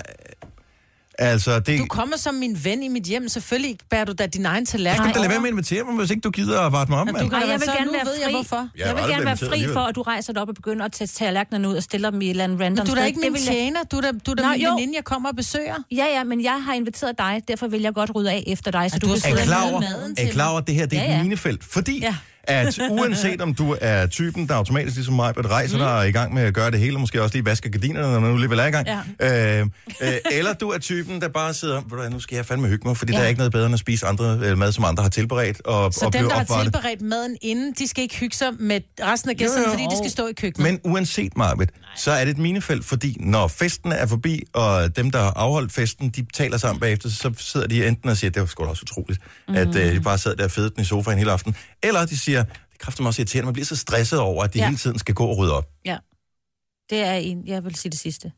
Altså, det... Du kommer som min ven i mit hjem, selvfølgelig bærer du da din egen tallerken. Jeg skal da lade være med at invitere mig, hvis ikke du gider at varte mig om, mand. Ej, jeg vil gerne være fri. Jeg, hvorfor. Jeg, jeg vil gerne være fri for, at du rejser dig op og begynder at tage tallerkenerne ud og stiller dem i et eller andet random. Men du er da ikke min jeg... tjener, du er da, du er da Nå, min jo. veninde, jeg kommer og besøger. Ja, ja, men jeg har inviteret dig, derfor vil jeg godt rydde af efter dig, så Og du, du kan er sidde klar og over, nyde maden er til klar over, at det her det er ja, et ja. minefelt? Fordi ja. at uanset om du er typen, der automatisk ligesom mig, at rejser mm. dig og er i gang med at gøre det hele, og måske også lige vaske gardinerne, når man nu alligevel er i gang. Ja. Øh, øh, eller du er typen, der bare sidder, ved du, nu skal jeg fandme hygge mig, fordi ja. der er ikke noget bedre end at spise andre øh, mad, som andre har tilberedt. Og, så og dem, der har opvartet. tilberedt maden inden, de skal ikke hygge sig med resten af gæsterne, Jo, jo. fordi de skal stå i køkkenet. Men uanset, Marvitt, så er det et minefelt, fordi når festen er forbi, og dem, der har afholdt festen, de taler sammen bagefter, så sidder de enten og siger, det var sgu da også utroligt, mm. at øh, de bare sad der og fedede den i sofaen hele aften, eller de siger, det kræfter mig også irriterende, man bliver så stresset over, at de ja. hele tiden skal gå og rydde op. Ja, det er en, jeg vil sige det sidste.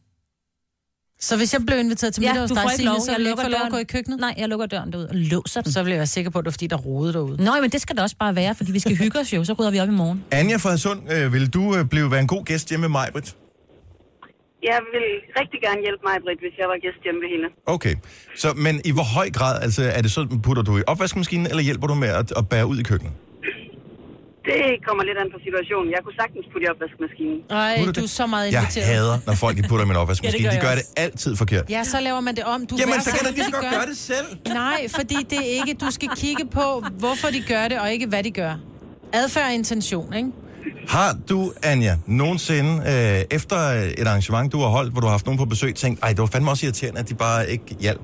Så hvis jeg blev inviteret til middag ja, hos du dig, får ikke lov, så jeg vil jeg lukker ikke få lov at døren. gå i køkkenet? Nej, jeg lukker døren derude og låser den. Så vil jeg være sikker på, at det er fordi, der rodede derude. Nå, men det skal da også bare være, fordi vi skal hygge os jo, så rydder vi op i morgen. Anja fra Hadsund, øh, vil du øh, blive være en god gæst hjemme med Maj-Brit? Jeg vil rigtig gerne hjælpe Maj-Brit, hvis jeg var gæst hjemme ved hende. Okay, så, men i hvor høj grad, altså er det så, putter du i opvaskemaskinen, eller hjælper du med at, at bære ud i køkkenet? Det kommer lidt an på situationen. Jeg kunne sagtens putte i opvaskemaskinen. Ej, du er så meget Jeg inviteret. hader, når folk de putter i min opvaskemaskine. Ja, de det gør gør det altid forkert. Ja, så laver man det om. Du Jamen, er så kan sådan, de lige så de godt gør. gøre det selv. Nej, fordi det er ikke... Du skal kigge på, hvorfor de gør det, og ikke hvad de gør. Adfærd og intention, ikke? Har du, Anja, nogensinde øh, efter et arrangement, du har holdt, hvor du har haft nogen på besøg, tænkt, ej, det var fandme også irriterende, at de bare ikke hjalp?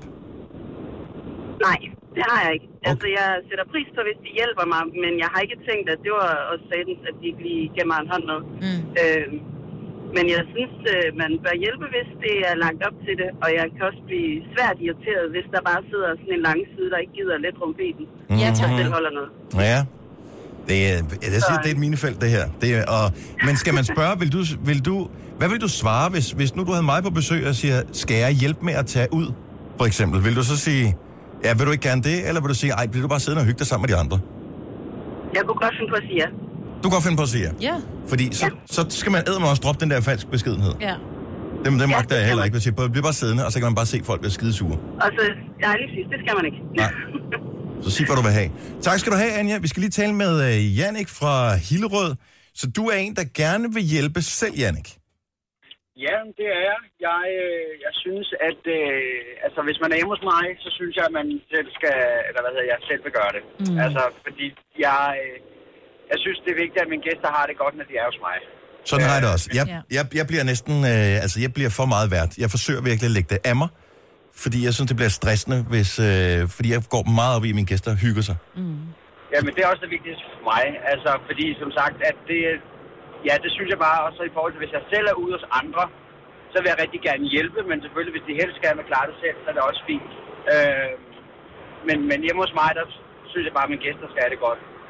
Nej, det har jeg ikke. Okay. Altså, jeg sætter pris på, hvis de hjælper mig, men jeg har ikke tænkt, at det var også satans, at de ikke lige giver mig en hånd med. Mm. Øh, men jeg synes, øh, man bør hjælpe, hvis det er lagt op til det, og jeg kan også blive svært irriteret, hvis der bare sidder sådan en lang side, der ikke gider let rumpeten. Mm. Ja, tak. Den holder noget. Ja. Det er, jeg siger, det er et minefelt, det her. Det er, og, men skal man spørge, vil du, vil du, hvad vil du svare, hvis, hvis nu du havde mig på besøg og siger, skal jeg hjælpe med at tage ud, for eksempel? Vil du så sige, ja, vil du ikke gerne det, eller vil du sige, ej, bliver du bare siddende og hygge dig sammen med de andre? Jeg kunne godt finde på at sige ja. Du kan godt finde på at sige ja? Ja. Fordi så, ja. så skal man eddermame også droppe den der falsk beskedenhed. Ja. Dem, dem Ja, magter jeg heller ikke. Hvis jeg bliver bare siddende, og så kan man bare se folk, der er skidesure. Og så, ja, lige præcis, det skal man ikke. Nej. Så sig, hvad du vil have. Tak skal du have, Anja. Vi skal lige tale med uh, Jannik fra Hillerød. Så du er en, der gerne vil hjælpe selv, Jannik. Ja, det er jeg. Jeg, øh, jeg synes, at øh, altså, hvis man er hjemme hos mig, så synes jeg, at man selv skal, eller hvad hedder jeg, selv vil gøre det. Mm. Altså, fordi jeg, øh, jeg synes, det er vigtigt, at mine gæster har det godt, når de er hos mig. Sådan har jeg det også. Jeg, jeg, jeg bliver næsten, øh, altså jeg bliver for meget værd. Jeg forsøger virkelig at lægge det af mig, fordi jeg synes, det bliver stressende, hvis, øh, fordi jeg går meget op i, at mine gæster hygger sig. Mm. Ja, men det er også det vigtigste for mig. Altså, fordi som sagt, at det, ja, det synes jeg bare også i forhold til, hvis jeg selv er ude hos andre, så vil jeg rigtig gerne hjælpe, men selvfølgelig, hvis de helst gerne vil klare det selv, så er det også fint. Øh, men, men hjemme hos mig, der synes jeg bare, at mine gæster skal have det godt.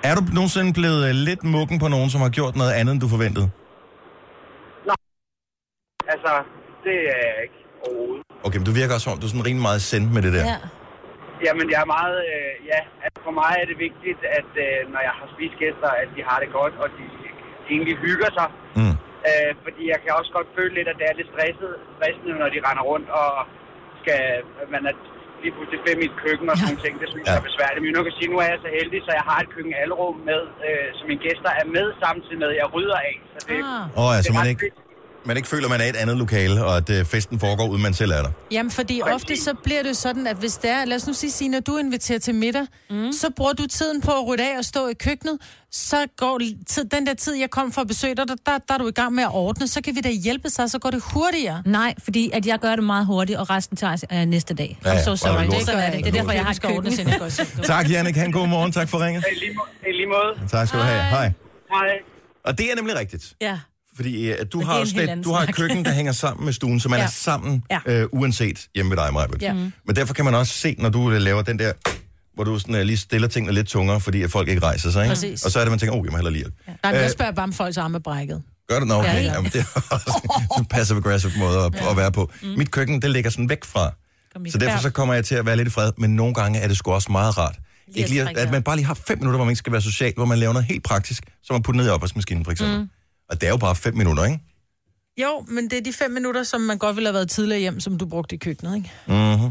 Er du nogensinde blevet uh, lidt muggen på nogen, som har gjort noget andet, end du forventede? Nej. Altså, det er jeg ikke overhovedet. Okay, men du virker også som om, du er sådan rimelig meget send med det der. Ja. Jamen, jeg er meget... Øh, ja, altså for mig er det vigtigt, at øh, når jeg har spist gæster, at de har det godt, og de egentlig hygger sig. Mm. Øh, fordi jeg kan også godt føle lidt, at det er lidt stresset, stressende, når de render rundt, og skal... Man er lige pludselig fem i et køkken og sådan nogle ting. Det synes jeg er besværligt. Men nu kan sige, nu er jeg så heldig, så jeg har et køkken alrum med, øh, som mine gæster er med, samtidig med, at jeg rydder af. Så det, Åh, oh, altså man ikke... man ikke føler, at man er i et andet lokale, og at uh, festen foregår, uden man selv er der. Jamen, fordi ofte så bliver det sådan, at hvis det er, lad os nu sige, Signe, når du inviterer til middag, mm. så bruger du tiden på at rydde af og stå i køkkenet, så går tid, den der tid, jeg kom for at besøge dig, der, der, der er du i gang med at ordne, så kan vi da hjælpe sig, så går det hurtigere. Nej, fordi at jeg gør det meget hurtigt, og resten tager uh, næste dag. Ja, ja. I'm so sorry. Det, det, det, det, det er derfor, jeg har køkken. Tak, Jannik. Han god morgen. Tak for ringet. I lige, i lige måde. Tak skal du have. Hej. Hej. Og det er nemlig rigtigt. Ja. Fordi uh, du har også det, du har et køkken, der hænger sammen med stuen, så man ja. er sammen, ja. uh, uanset hjemme ved dig, Majbert. Ja. Men derfor kan man også se, når du uh, laver den der, hvor du sådan, uh, lige stiller tingene lidt tungere, fordi at folk ikke rejser sig, ikke? Præcis. Og så er det, man tænker, åh, oh, jeg må hellere lige hjælpe. Ja. Nej, men jeg spørger bare, om folks arme er brækket. Gør det? Nå, okay. Ja, ja. Jamen, det er også en passive-aggressive måde at, ja. at være på. Mm. Mit køkken, det ligger sådan væk fra. Så derfor så kommer jeg til at være lidt i fred, men nogle gange er det sgu også meget rart. Ikke lige, at man bare lige har fem minutter, hvor man ikke skal være social, hvor man laver noget helt praktisk, som man putter ned i opvaskemaskinen, for eksempel. Mm. Og det er jo bare fem minutter, ikke? Jo, men det er de fem minutter, som man godt ville have været tidligere hjem, som du brugte i køkkenet, ikke? Mhm.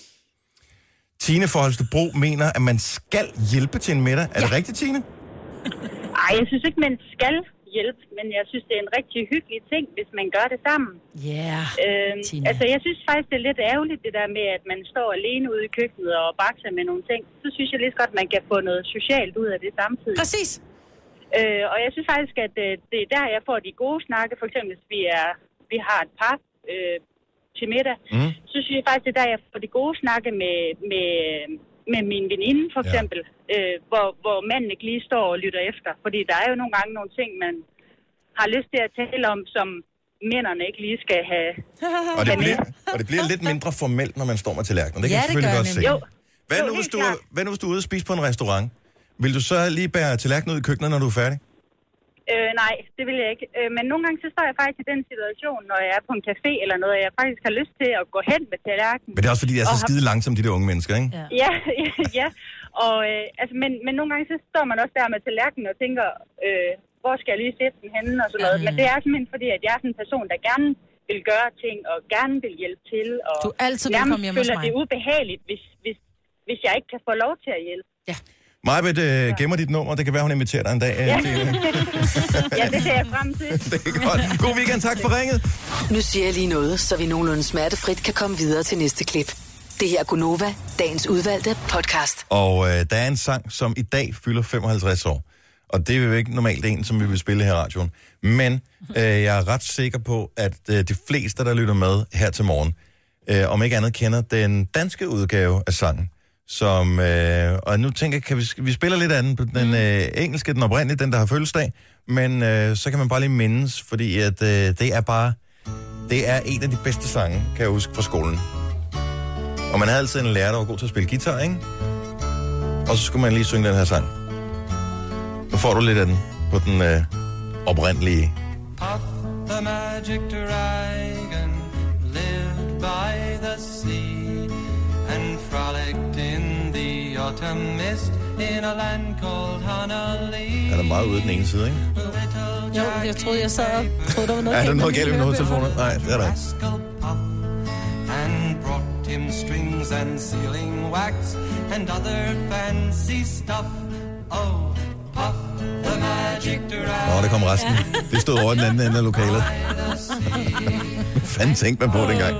Tine fra Holstebro mener, at man skal hjælpe til en middag. Er ja. det rigtigt, Tine? Nej, jeg synes ikke, man skal hjælpe, men jeg synes, det er en rigtig hyggelig ting, hvis man gør det sammen. Ja, yeah, øhm, altså, jeg synes faktisk, det er lidt ærgerligt, det der med, at man står alene ude i køkkenet og bakser med nogle ting. Så synes jeg lige godt, at man kan få noget socialt ud af det samtidig. Præcis. Øh, og jeg synes faktisk, at øh, det er der, jeg får de gode snakke. For eksempel, hvis vi, er, vi har et par øh, til middag, mm. så synes jeg faktisk, det er der, jeg får de gode snakke med, med, med min veninde, for eksempel. Ja. Øh, hvor, hvor manden ikke lige står og lytter efter. Fordi der er jo nogle gange nogle ting, man har lyst til at tale om, som mændene ikke lige skal have. og, det bliver, og det bliver lidt mindre formelt, når man står med tallerkenen. Det kan ja, jeg selvfølgelig godt se. Jo. Hvad nu, hvis du, hvad nu, hvis du er ude og spise på en restaurant? Vil du så lige bære tallerkenen ud i køkkenet, når du er færdig? Øh, nej, det vil jeg ikke. Øh, men nogle gange så står jeg faktisk i den situation, når jeg er på en café eller noget, og jeg faktisk har lyst til at gå hen med tallerkenen. Men det er også fordi, de er så skide langsomme, de der unge mennesker, ikke? Ja, ja. ja. Og, øh, altså, men, men nogle gange så står man også der med tallerkenen og tænker, øh, hvor skal jeg lige sætte den henne og sådan noget. Mm. Men det er simpelthen fordi, at jeg er sådan en person, der gerne vil gøre ting og gerne vil hjælpe til. Og du er altid velkommen hjemme hos mig. Det er ubehageligt, hvis, hvis, hvis jeg ikke kan få lov til at hjælpe. Ja. Majbet, øh, gemmer dit nummer. Det kan være, hun inviterer dig en dag. Ja, ja det ser jeg frem til. Det er godt. God weekend. Tak for ringet. Nu siger jeg lige noget, så vi nogenlunde smertefrit kan komme videre til næste klip. Det her er Gunova, dagens udvalgte podcast. Og øh, der er en sang, som i dag fylder femoghalvtreds år. Og det er jo ikke normalt en, som vi vil spille her i radioen. Men øh, jeg er ret sikker på, at øh, de fleste, der lytter med her til morgen, øh, om ikke andet kender den danske udgave af sangen. Som, øh, og nu tænker jeg, kan vi, vi spiller lidt anden på den øh, engelske, den oprindelige, den der har fødselsdag, men øh, så kan man bare lige mindes, fordi at øh, det er bare, det er en af de bedste sange, kan jeg huske, fra skolen. Og man havde altid en lærer, der var god til at spille guitar, ikke? Og så skulle man lige synge den her sang. Nu får du lidt af den på den øh, oprindelige. Puff the magic dragon lived by the sea and frolicked in the autumn mist in a land called Honolulu. Er der meget ude den ene side, ikke? Jo, jeg troede, jeg sad og troede, der var noget. Er der noget galt med noget telefoner? Nej, det er der ikke. And brought him strings and sealing wax and other fancy stuff. Oh, Puff the magic dragon. Nå, der kom resten. Det stod over den anden ende af lokalet. Hvad fanden tænkte man på dengang?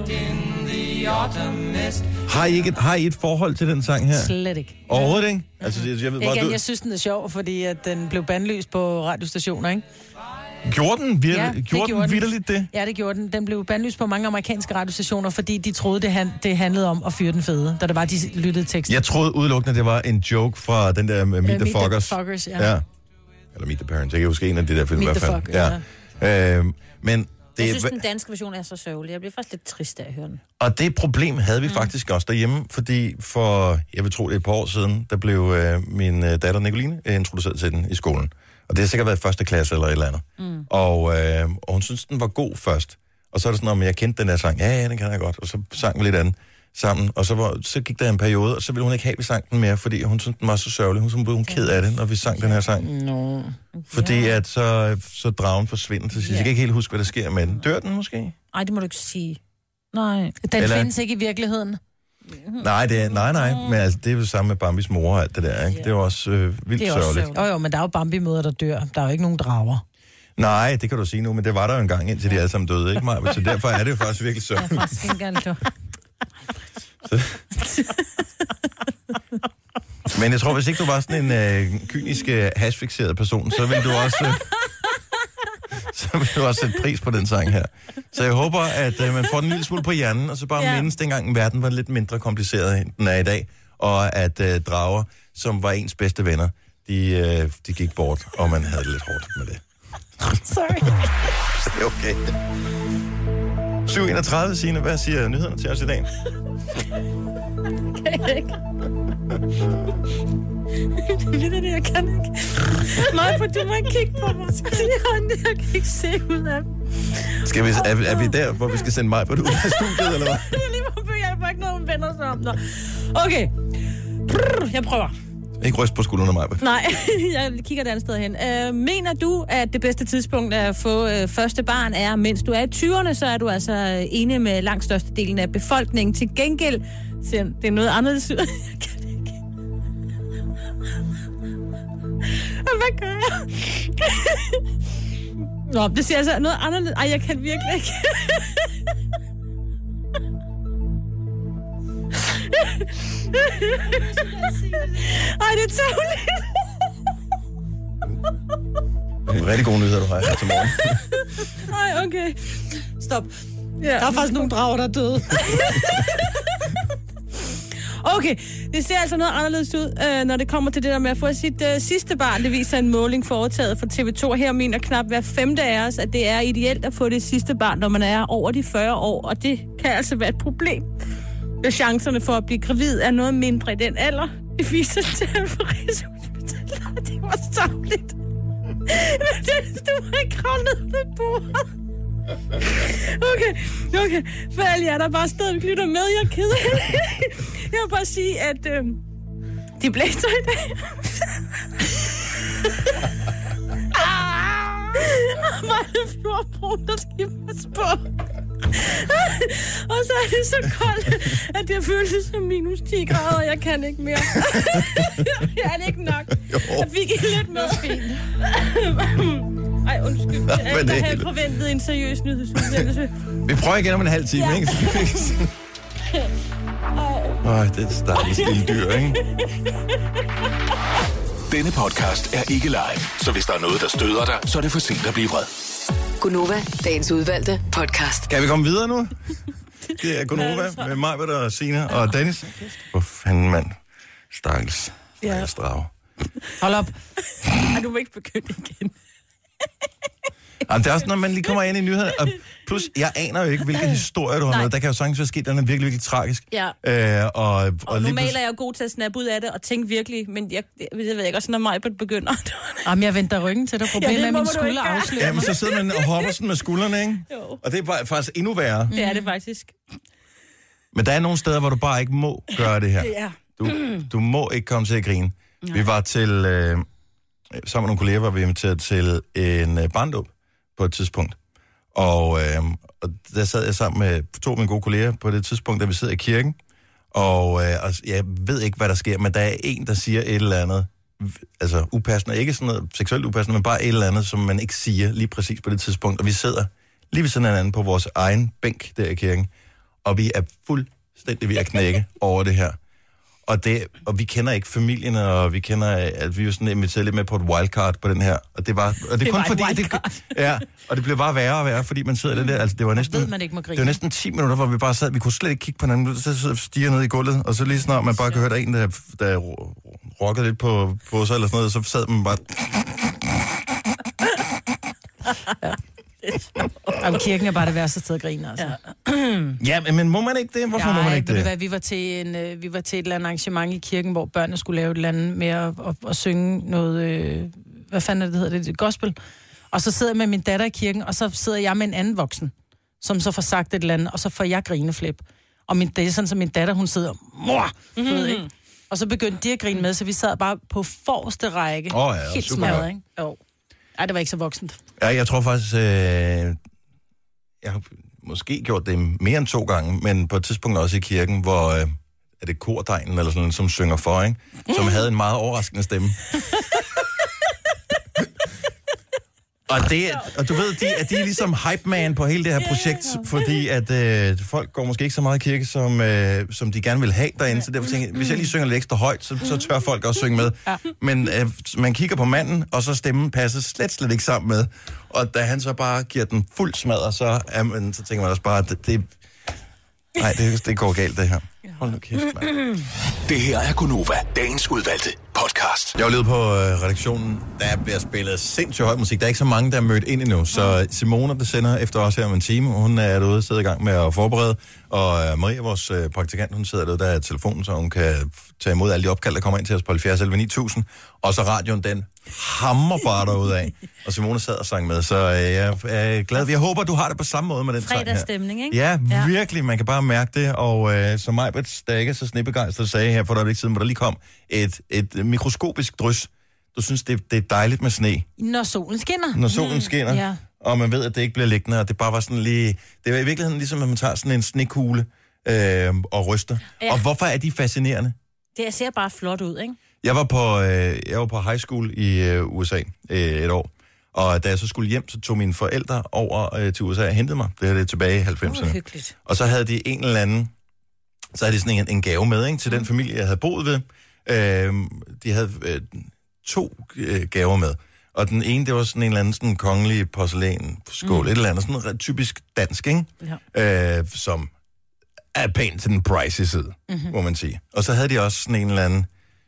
Har I, ikke et, har I et forhold til den sang her? Slet ikke. Overhovedet ikke? Altså, jeg, jeg, ved, Igen, du... jeg synes, den er sjov, fordi at den blev bandlyst på radiostationer, ikke? Gjorde den, vir- ja, det gjorde den vitterligt det? Ja, det gjorde den. Den blev bandlyst på mange amerikanske radiostationer, fordi de troede, det, han, det handlede om at fyre den fede, da det var, de lyttede teksten. Jeg troede udelukkende, det var en joke fra den der Meet, uh, Meet the Fockers. The Fockers, ja. ja. Eller Meet the Parents. Jeg kan huske en af de der film i hvert fald. Fuck, ja. ja. Øh, men Jeg synes, den danske version er så sørgelig. Jeg bliver faktisk lidt trist af at høre den. Og det problem havde vi mm. faktisk også derhjemme, fordi for, jeg vil tro det er et par år siden, der blev øh, min øh, datter Nicoline øh, introduceret til den i skolen. Og det har sikkert været første klasse eller et eller andet. Mm. Og, øh, og hun synes, den var god først. Og så er det sådan, at jeg kendte den der sang. Ja, ja, den kan jeg godt. Og så sang vi lidt andet sammen. Og så, var, så gik der en periode, og så ville hun ikke have, at vi sang den mere, fordi hun synes, den var så sørgelig. Hun blev hun ked af det, når vi sang den her sang. No. Fordi at så, så dragen forsvinder. Så yeah. jeg kan ikke helt huske, hvad der sker med den. Dør den måske? Nej, det må du ikke sige. Nej. Den Eller... findes ikke i virkeligheden. Nej, det er, nej, nej. Men altså, det er jo samme med Bambis mor og alt det der, ikke? Det er jo også øh, vildt det er også sørgeligt. Jo, jo, men der er jo Bambi-mødre, der dør. Der er jo ikke nogen drager. Nej, det kan du sige nu, men det var der jo en gang, indtil de alle sammen døde, ikke, Maja? Så derfor er det jo faktisk virkelig sørgeligt. Jeg er faktisk ikke engang død. Men jeg tror, hvis ikke du var sådan en øh, kynisk, øh, hashfixeret person, så ville du også... Øh, så vil du også sætte pris på den sang her. Så jeg håber, at øh, man får den en lille smule på hjernen, og så bare ja. mindes dengang, verden var lidt mindre kompliceret, end den er i dag, og at øh, drager, som var ens bedste venner, de, øh, de gik bort, og man havde det lidt hårdt med det. Sorry. Det er okay. syv enogtredive, Signe, hvad siger nyhederne til os i dag? Kan jeg ikke? Det er det, jeg kan ikke. Nej, for du må ikke kigge på mig. Jeg kan ikke se ud af dem. Skal vi, er, er vi der, hvor vi skal sende mig på det ud af studiet, eller hvad? Det er lige på bøger, jeg får ikke nogen venner sig om. Nå. Okay. Jeg prøver. Ikke ryst på skuldrene, Maja. Nej, jeg kigger et andet sted hen. Øh, mener du, at det bedste tidspunkt at få øh, første barn er, mens du er i tyverne, så er du altså enig med langt størstedelen af befolkningen. Til gengæld siger det er noget anderledes. Jeg kan det ikke. Hvad gør jeg? Nå, det siger altså noget anderledes. Ej, jeg kan virkelig ikke. Ej, det er tåligt. Det er rigtig gode nyheder, du har her til morgen. Ej, okay. Stop. Ja. Der er faktisk nogle drager, der er døde. Okay, det ser altså noget anderledes ud, øh, når det kommer til det der med at få sit øh, sidste barn. Det viser en måling foretaget for T V to. Her mener knap hver femte af os, at det er ideelt at få det sidste barn, når man er over de fyrre år. Og det kan altså være et problem. Hvis chancerne for at blive gravid er noget mindre i den alder. Det viser til at få Rigshospitalet. Det var savligt. Men det stod ikke kravlet ned på bordet. Okay, okay. For alle jer, der bare stadig lytter med, jeg er ked af det. Jeg vil bare sige, at øh, de blæser i dag. Hvor er det fjordbrun, der skal passe på. Og så er det så koldt, at det føles som minus ti grader, og jeg kan ikke mere. Jeg er det ikke nok. Jeg fik ikke lidt med. Ej, undskyld. Jeg, jeg havde forventet en seriøs nyhedsudsendelse. Vi prøver igen om en halv time, ja. Ikke? Ej, det er et stakkels lille dyr, ikke? Denne podcast er ikke live, så hvis der er noget, der støder dig, så er det for sent at blive vred. Gunova, dagens udvalgte podcast. Kan vi komme videre nu? Det er Gunova med mig, og Signe og Dennis. Hvor fanden, mand. Stakkels. Stakkels drage. Hold op. Ej, du må ikke begynde igen. Jamen, det er også, når man lige kommer ind i nyheder. Og plus, jeg aner jo ikke, hvilke historier du har med. Der kan jo sagtens være sket, den er virkelig, virkelig tragisk. Ja. Øh, og, og, og normalt er jeg jo god til at snappe ud af det og tænke virkelig, men jeg, jeg ved ikke også, når mig begynder. Jamen, jeg venter ryggen til dig. Problemet ja, er, min skulder afslører. Ja, men så sidder man og hopper sådan med skuldrene, ikke? Jo. Og det er faktisk endnu værre. Det er det faktisk. Men der er nogle steder, hvor du bare ikke må gøre det her. Det er. Du, du må ikke komme til at grine. Nej. Vi var til, øh, sammen med nogle kolleger, var vi inviteret til en øh, barndåb på et tidspunkt. Og, øh, og der sad jeg sammen med to af mine gode kolleger på det tidspunkt, da vi sidder i kirken. Og, øh, og jeg ved ikke, hvad der sker, men der er en, der siger et eller andet, altså upassende, ikke sådan noget seksuelt upassende, men bare et eller andet, som man ikke siger lige præcis på det tidspunkt. Og vi sidder lige ved sådan en anden på vores egen bænk der i kirken, og vi er fuldstændig ved at knække over det her. Og, det, og vi kender ikke familien, og vi kender, at vi er jo sådan inviteret lidt med på et wildcard på den her. Og det var, og det, det kun var fordi, det, ja, og det blev bare værre og værre, fordi man sidder mm. der. Altså, det var næsten, man ikke må grine. Det var næsten ti minutter, hvor vi bare sad, vi kunne slet ikke kigge på hinanden. Så sidder stiger ned i gulvet, og så lige snart man bare kan høre, der en, der, der rockede lidt på, på sig eller sådan noget, så sad man bare... Ja. Jamen, kirken er bare det værste sted at grine, altså. Ja, men må man ikke det? Hvorfor ja, må man ikke det? det? Hvad, vi, var til en, øh, vi var til et eller andet arrangement i kirken, hvor børnene skulle lave et eller andet med at, at, at synge noget... Øh, hvad fanden er det, hedder det? Gospel. Og så sidder jeg med min datter i kirken, og så sidder jeg med en anden voksen, som så får sagt et eller andet, og så får jeg grineflip. Og min, det er sådan, som min datter, hun sidder... Mor! Mm-hmm. Ved, ikke? Og så begyndte de at grine med, så vi sad bare på forreste række. Åh ja, helt smadret, ikke? Jo. Ej, det var ikke så voksent. Ja, jeg tror faktisk... Øh, jeg har måske gjort det mere end to gange, men på et tidspunkt også i kirken, hvor... Øh, er det kordegnen eller sådan noget, som synger for, ikke? Som havde en meget overraskende stemme. Og, det, og du ved, de, at de er ligesom hype man på hele det her projekt, fordi at øh, folk går måske ikke så meget i kirke, som, øh, som de gerne vil have derinde. Så derfor tænker jeg, hvis jeg lige synger lidt ekstra højt, så, så tør folk også synge med. Men øh, man kigger på manden, og så stemmen passer slet, slet ikke sammen med. Og da han så bare giver den fuld smadre, så, øh, men, så tænker man også bare, at det, det, nej, det, det går galt det her. Hold nu kæft, mand. Det her er Gunova, dagens udvalgte podcast. Jeg var lige på øh, redaktionen, der bliver spillet sindssygt høj musik. Der er ikke så mange, der er mødt ind endnu. Så Simone, der sender efter os her om en time, hun er derude og sidder i gang med at forberede. Og øh, Maria, vores øh, praktikant, hun sidder derude, der er telefonen, så hun kan tage imod alle de opkald, der kommer ind til os på halvfjerds elleve ni tusind. Og så radioen, den hammer bare derude af. Og Simone sad og sang med, så øh, jeg er glad. Jeg håber, du har det på samme måde med den sang her. Fredagsstemning, ikke? Ja, ja, virkelig. Man kan bare mærke det. Og øh, som Majbert, der ikke er så snebegejstret, sagde her for et øjeblik siden, hvor der lige kom et, et mikroskopisk drys. Du synes, det, det er dejligt med sne. Når solen skinner. Når solen skinner. Mm, ja. Og man ved, at det ikke bliver liggende, og det bare var sådan lige... Det var i virkeligheden ligesom, at man tager sådan en snekugle øh, og ryster. Ja. Og hvorfor er de fascinerende? Det ser bare flot ud, ikke? Jeg var på, øh, jeg var på high school i øh, U S A øh, et år, og da jeg så skulle hjem, så tog mine forældre over øh, til U S A og hentede mig. Det er det tilbage i halvfemserne. Oh, hyggeligt. Og så havde de en eller anden, så havde de sådan en, en gave med, ikke, til mm. den familie, jeg havde boet ved. Øh, de havde øh, to øh, gaver med. Og den ene, det var sådan en eller anden sådan kongelig porcelæn-skål, mm. et eller andet, sådan typisk dansk, ikke? Ja. Øh, som er pænt til den pricey side, mm-hmm. må man sige. Og så havde de også sådan en eller anden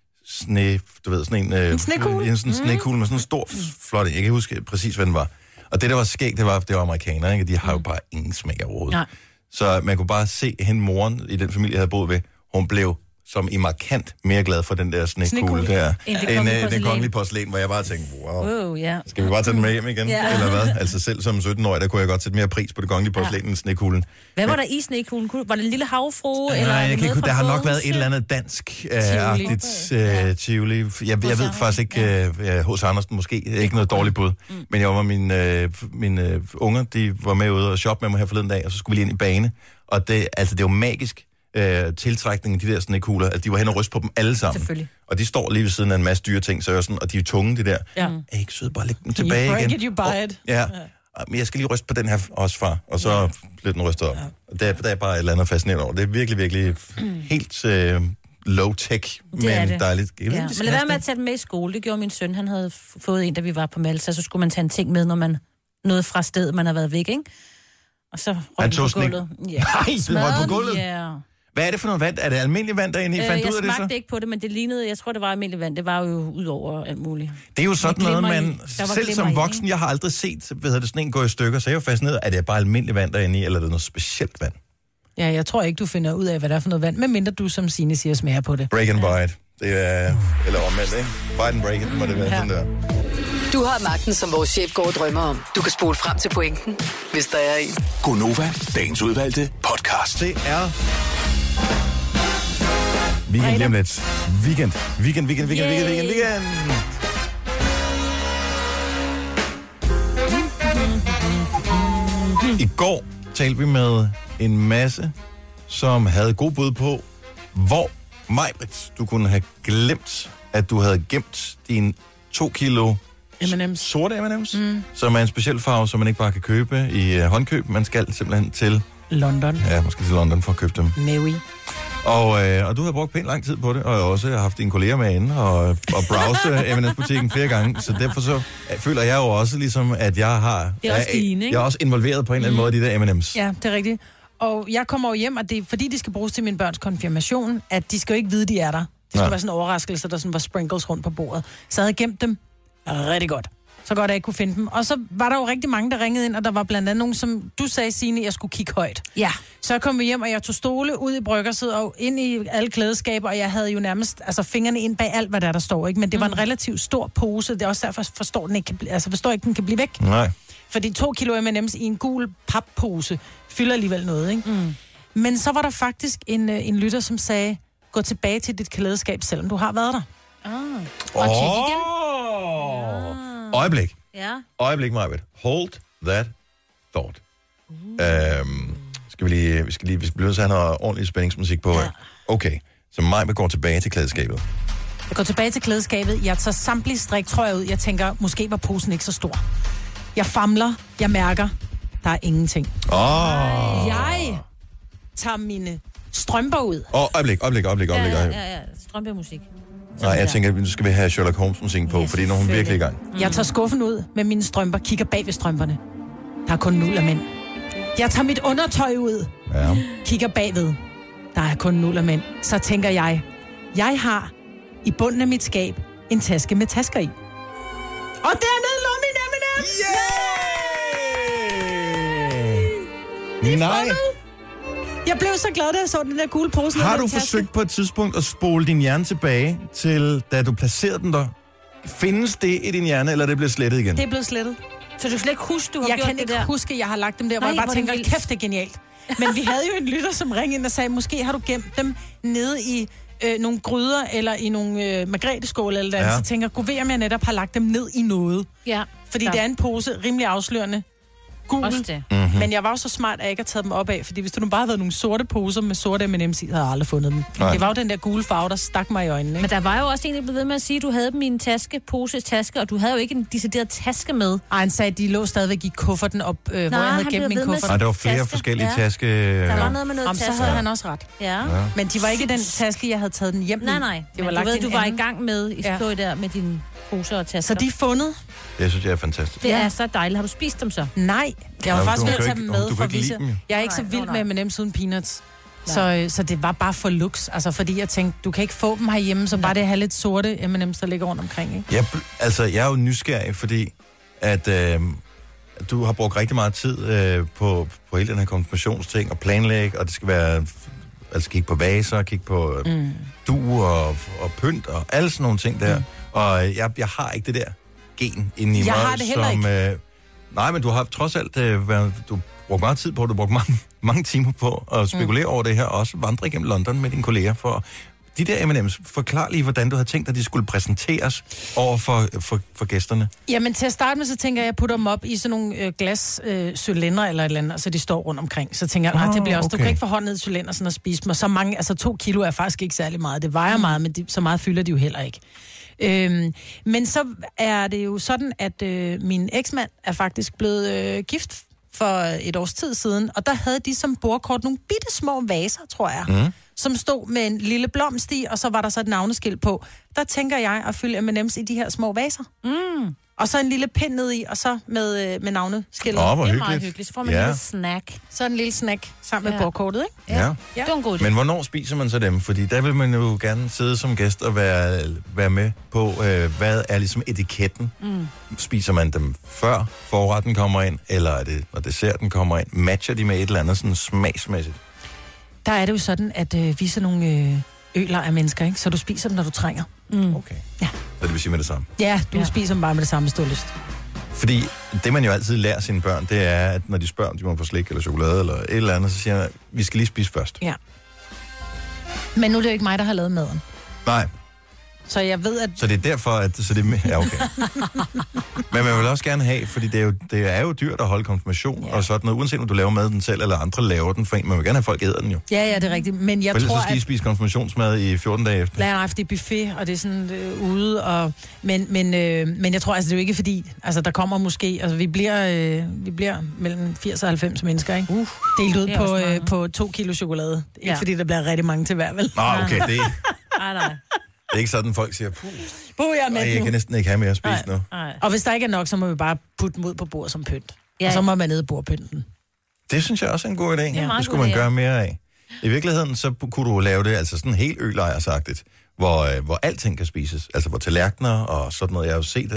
sne, du ved, sådan en... Øh, en snekugle? En sådan mm. snekugle med sådan en stor, flot... Jeg kan ikke huske præcis, hvad den var. Og det, der var skægt, det var, det var amerikanere, ikke? De har jo bare ingen smag overhovedet. Nej. Så man kunne bare se hende, moren i den familie, jeg havde boet ved, hun blev som i markant mere glad for den der snekugle der, end øh, den kongelige porcelæn, hvor jeg bare tænkte, wow, wow yeah. skal vi bare tage den med hjem igen, yeah. eller hvad? Altså selv som sytten-årig, der kunne jeg godt sætte mere pris på det kongelige porcelæn ja. end snekuglen. Hvad var der i snekuglen? Var det en lille havfrue? Nej, eller jeg kan ikke, der har nok været til? et eller andet dansk-agtigt uh, uh, tivoli. Jeg, jeg ved faktisk ikke, hos uh, Andersen måske, ikke noget dårligt bud, mm. men jeg var min, uh, mine uh, unger, de var med ude og shoppe med mig her forleden dag, og så skulle vi lige ind i bane, og det, altså, det var magisk. Øh, tiltrækningen af de der snekugler, at de var hen og ryste på dem alle sammen. Og de står lige ved siden af en masse dyre ting, så sådan, og de er tunge, de der. Ja. Er ikke søde, bare læg dem tilbage you igen. It, you buy it. Ja. ja, men jeg skal lige ryste på den her også, far. Og så ja. blev den rystet op. Ja. Der, der er bare et eller andet fascinerende over. Det er virkelig, virkelig helt øh, low-tech, men det. dejligt. Ja. Men lad være med at tage dem med i skole. Det gjorde min søn. Han havde fået en, da vi var på Malta, så skulle man tage en ting med, når man nåede fra stedet, man har været væk, ikke? Og så røg den på gulvet. Ja. Nej, det var på gulvet? Ja. Hvad er det for noget vand? Er det almindelig vand derinde i? Øh, Fandt jeg ud af det så? Jeg smagte ikke på det, men det lignede, jeg tror, det var almindelig vand. Det var jo ud over alt muligt. Det er jo sådan noget, man selv som voksen, i, jeg har aldrig set, hvad hedder det, sådan en gå i stykker, så jeg er jo fascineret, er det bare almindelig vand derinde i, eller er det noget specielt vand? Ja, jeg tror ikke, du finder ud af, hvad det er for noget vand, medmindre du, som Signe siger, smager på det. Break and bite. Det er, eller omvendt, ikke? Bite and break it, må det være ja. sådan der. Du har magten, som vores chef går og drømmer om. Du kan spole frem til pointen, hvis der er en. Gunova, dagens udvalgte podcast. Det er... Weekend lige om lidt. Weekend. Weekend, weekend, weekend, weekend, weekend, weekend. I går talte vi med en masse, som havde god bud på, hvor Majbrit, du kunne have glemt, at du havde gemt dine to kilo M and M's. Sorte M and M's, mm. som er en speciel farve, som man ikke bare kan købe i uh, håndkøb. Man skal simpelthen til... London. Ja, man skal til London for at købe dem. Mary. Og, øh, og du har brugt pænt lang tid på det, og jeg har også haft dine kolleger med inde og, og browse M and M's-butikken flere gange. Så derfor så føler jeg jo også ligesom, at jeg har... Det er også din, ikke? Jeg er også involveret på en eller anden mm. måde i de der M and M's. Ja, det er rigtigt. Og jeg kommer jo hjem, og det er fordi, de skal bruges til min børns konfirmation, at de skal jo ikke vide, de er der. Det skal ja. være sådan en overraskelse, der sådan var sprinkles rundt på bordet. Så jeg havde gemt dem rigtig godt. Så godt, at jeg ikke kunne finde dem. Og så var der jo rigtig mange, der ringede ind, og der var blandt andet nogen, som du sagde, Signe, jeg skulle kigge højt. Ja. Så kom vi hjem, og jeg tog stole ud i bryggerset og ind i alle klædeskaber, og jeg havde jo nærmest altså, fingrene ind bag alt, hvad der, der står. Ikke? Men det var en relativt stor pose. Det er også derfor, jeg forstår, den ikke kan, altså, forstår ikke, den kan blive væk. Nej. Fordi to kilo M and M's i en gul pappose fylder alligevel noget, ikke? Mm. Men så var der faktisk en, en lytter, som sagde, gå tilbage til dit klædeskab, selvom du har været der. Ah. Og Og oh. tjek igen. Ja. Øjeblik. Ja. Øjeblik, Majbet. Hold that thought. Uh. Øhm, skal vi lige, vi skal lige, vi bliver nødt til at have noget ordentlig spændingsmusik på. Ja. Okay, så Majbet går tilbage til klædeskabet. Jeg går tilbage til klædeskabet. Jeg tager samtlige strik, tror jeg ud. Jeg tænker, måske var posen ikke så stor. Jeg famler, jeg mærker, der er ingenting. Åh. Oh. Jeg tager mine strømper ud. Åh, oh, øjeblik, øjeblik, øjeblik, øjeblik. Ja, ja, ja. Strømpemusik. Nej, jeg tænker, nu skal vi have Sherlock Holmes-musik på, ja, fordi nu er hun virkelig i gang. Mm. Jeg tager skuffen ud med mine strømper, kigger bag ved strømperne. Der er kun nul af mænd. Jeg tager mit undertøj ud, ja. Kigger bagved. Der er kun nul af mænd. Så tænker jeg, jeg har i bunden af mit skab en taske med tasker i. Og dernede lå min M and M's! Yeah! Nej. Jeg blev så glad, da jeg så den der gule pose. Har du forsøgt på et tidspunkt at spole din hjerne tilbage til, da du placerede den der? Findes det i din hjerne, eller er det blevet slettet igen? Det er blevet slettet. Så du kan slet ikke huske, du har jeg gjort kan det ikke der? huske, at jeg har lagt dem der, Nej, hvor jeg bare hvor tænker, det vildt. kæft, det er genialt. Men vi havde jo en lytter, som ringede ind og sagde, måske har du gemt dem nede i øh, nogle gryder, eller i nogle øh, margreteskåle, eller der. Ja. Så tænker jeg, gud ved, om jeg netop har lagt dem ned i noget. Ja. Fordi Ja. det er en pose, rimelig afslørende. Gul. Også det. Mm-hmm. Men jeg var jo så smart, at jeg ikke har taget dem op af, fordi hvis det nu bare havde været nogle sorte poser med sorte M and M's i, havde jeg aldrig fundet dem. Nej. Det var jo den der gule farve, der stak mig i øjnene. Ikke? Men der var jo også en, der blev ved med at sige, at du havde dem i en taske, pose, taske, og du havde jo ikke en decideret taske med. Ej, han sagde, at de lå stadigvæk i kufferten op, øh, Nej, hvor jeg havde han gemt blev min ved med at kuffert. Nej, der var flere taske. forskellige Ja. taske... Der var noget med noget Om, så taske. havde han også ret. Ja. Ja. Men de var ikke i den taske, jeg havde taget den hjem i. Nej, nej. Det Men var du lagt ved, i en du var i anden. gang med i Ja. ja. der med dine poser og tasker. Så de er fundet? Det synes jeg er fantastisk. Det er så dejligt. Har du spist dem så? Nej. Jeg var Ja, faktisk du ved at kan tage ikke- dem du med kan for at ikke lide vise. dem, jo. Jeg er ikke så Nej, vild nej. med M and M's uden peanuts. Så, øh, så det var bare for lux. Altså, fordi jeg tænkte, du kan ikke få dem herhjemme, så bare det have lidt sorte M and M's, der ligger rundt omkring, ikke? Jeg, bl- altså, jeg er jo nysgerrig, fordi at øh, du har brugt rigtig meget tid øh, på, på hele den her konfirmationsting og planlægge, og det skal være, altså kigge på vaser, kigge på øh, Mm. duer og, og pynt og alle sådan nogle ting der. Mm. Og øh, jeg, jeg har ikke det der gen inde i Jeg mig, har det heller som... ikke. Øh, nej, men du har trods alt øh, været, du brugt meget tid på, du har brugt mange, mange timer på at spekulere mm. over det her, og også vandre igennem London med dine kolleger for... De der M and M's, forklar lige, hvordan du havde tænkt, at de skulle præsenteres over for, for, for gæsterne. Jamen, til at starte med, så tænker jeg, at jeg putter dem op i sådan nogle øh, glas øh, cylinder eller et eller andet, og så de står rundt omkring. Så tænker jeg, oh, det bliver også, okay. Du kan ikke få hånden ned i cylinder sådan at spise dem, og så mange, altså to kilo er faktisk ikke særlig meget. Det vejer mm. meget, men de, så meget fylder de jo heller ikke. Øhm, men så er det jo sådan, at øh, min eksmand er faktisk blevet øh, gift for et års tid siden, og der havde de som bordkort nogle bitte små vaser, tror jeg, mm. som stod med en lille blomst i, og så var der så et navneskilt på. Der tænker jeg at fylde M and M's i de her små vaser. Mm. Og så en lille pind ned i, og så med, øh, med navneskiltet. Åh, hvor Det er hyggeligt. meget hyggeligt. Så får man Ja. en lille snack. Så en lille snack sammen med Ja. bordkortet, ikke? Ja. Ja. Det var en god idé. Men hvornår spiser man så dem? Fordi der vil man jo gerne sidde som gæst og være, være med på, øh, hvad er ligesom etiketten. Mm. Spiser man dem før forretten kommer ind, eller er det, når desserten kommer ind? Matcher de med et eller andet sådan smagsmæssigt? Der er det jo sådan, at øh, vi er sådan nogle øh, øler af mennesker, ikke? Så du spiser dem, når du trænger. Mm. Okay. Ja. Så det vil sige med det samme. Ja, du Ja. ja. spiser dem bare med det samme stålyst. Fordi det, man jo altid lærer sine børn, det er, at når de spørger, om de må få slik eller chokolade eller et eller andet, så siger man, vi skal lige spise først. Ja. Men nu er det jo ikke mig, der har lavet maden. Nej, Så jeg ved, at... så det er derfor, at... Så det, er- ja, okay. Men man vil også gerne have, fordi det er jo, det er jo dyrt at holde konfirmation ja. og sådan noget, uanset om du laver maden selv, eller andre laver den for en. Man vil gerne have folk æder den jo. Ja, ja, det er rigtigt. Men jeg For ellers tror, så skal I at... spise konfirmationsmad i fjorten dage efter. Nej, nej, for det er buffet, og det er sådan øh, ude, og... Men, men, øh, men jeg tror, altså, det er jo ikke fordi... Altså, der kommer måske... Altså, vi bliver, øh, vi bliver mellem firs og halvfems mennesker, ikke? Uh, Delt ud det er på, også mange. øh, på to kilo chokolade. Ikke Ja. fordi der bliver rigtig mange til hver, vel? Nå, okay, det, Nej, nej. det er ikke sådan, folk siger, puh, Puh, jeg er med ej, jeg nu. kan næsten ikke have mere at spise Nej. nu. nej. Og hvis der ikke er nok, så må vi bare putte dem ud på bord som pynt. Ja, Og så ja. må man ned i bordpynten. Det synes jeg også er en god idé. en Det, meget det skulle god man idé, ja. gøre mere af. I virkeligheden, så kunne du lave det altså sådan helt ølejrsagtigt, hvor, øh, hvor alting kan spises. Altså hvor tallerkener og sådan noget. Jeg har jo set, at man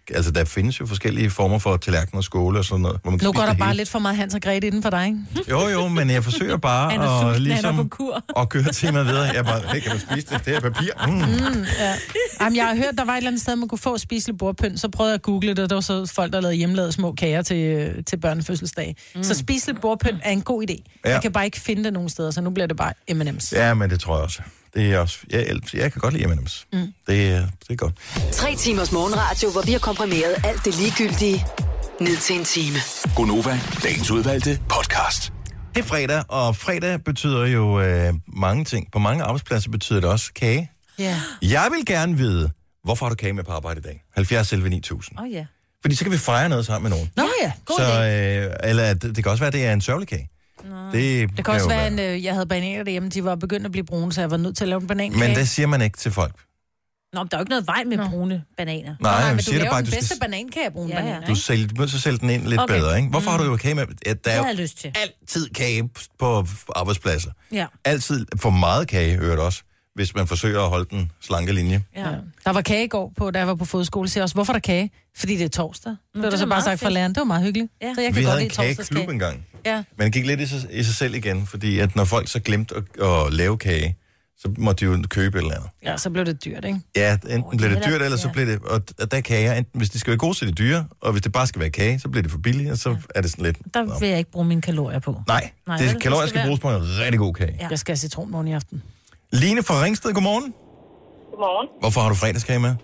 Altså, der findes jo forskellige former for tallerkener og skåle og sådan noget. Hvor man kan Nu spise går der det bare hele. lidt for meget Hans og Grete inden for dig, ikke? Jo, jo, men jeg forsøger bare Han er at, sulten, ligesom, han er på kur. at køre temaet videre. Jeg bare, hey, kan du spise det? Det er papir. Mm. Mm, ja. Jamen, jeg har hørt, der var et eller andet sted, man kunne få spiselig bordpynt. Så prøvede jeg at google det, og der var så folk, der lavede hjemmelavede små kager til, til børnefødselsdag. Mm. Så spiselig bordpynt er en god idé. Ja. Jeg kan bare ikke finde det nogen steder, så nu bliver det bare M and M's. Ja, men det tror jeg også. Det er også jeg, jeg kan godt lide M and M's. Mm. Det, er- det er godt. Tre timers morgenradio, hvor vi har komprimeret alt det ligegyldige ned til en time. Gonova, dagens udvalgte podcast. Det er fredag, og fredag betyder jo øh, mange ting. På mange arbejdspladser betyder det også kage. Ja. Jeg vil gerne vide, hvorfor har du kage med på arbejde i dag? halvfjerds elleve ni tusind. Åh oh, ja. Fordi så kan vi fejre noget sammen med nogen. Nå ja, god Så, idé. øh, eller at det kan også være, at det er en sørgelig kage. Det, Det kan også jo være, en, øh, jeg havde bananer derhjemme, de var begyndt at blive brune, så jeg var nødt til at lave en banankage. Men det siger man ikke til folk. Nå, men der er jo ikke noget vej med Nå. brune bananer. Nej, Nej, men men du siger det laver bare, den du skal- bedste banankage af brune Ja, ja. bananer, Du ikke? sælger, du må så sælge den ind lidt Okay. bedre, ikke? Hvorfor Mm. har du jo kage med? Ja, der Det er havde jo jeg lyst til. altid kage på arbejdspladser. Ja. Altid for meget kage, hører også, hvis man forsøger at holde den slanke linje. Ja. Der var kage i går, på, da jeg var på fodskole. Så jeg også, hvorfor er der kage? Fordi det er torsdag. Det var det der så er bare meget sagt fra fedt. læreren. Det var meget hyggeligt. Ja. Så jeg kan Vi godt havde en lide torsdagskage. kageklub engang. Ja. Men det gik lidt i sig, i sig selv igen, fordi at når folk så glemte at, at lave kage, så måtte de jo købe et eller andet. Ja, så blev det dyrt, ikke? Ja, enten oh, bliver det dyrt, eller så bliver det... Og og der er kager, enten, hvis de skal være gode, så er de dyre, og hvis det bare skal være kage, så bliver det for billigt, og så ja. er det sådan lidt... Der vil jeg ikke bruge mine kalorier på. Nej, Nej, det vel? kalorier Det skal skal være- bruges på en rigtig god kage. Ja. Jeg skal have citronmåne i aften. Line fra Ringsted, godmorgen. Godmorgen. Hvorfor har du fredagskage med?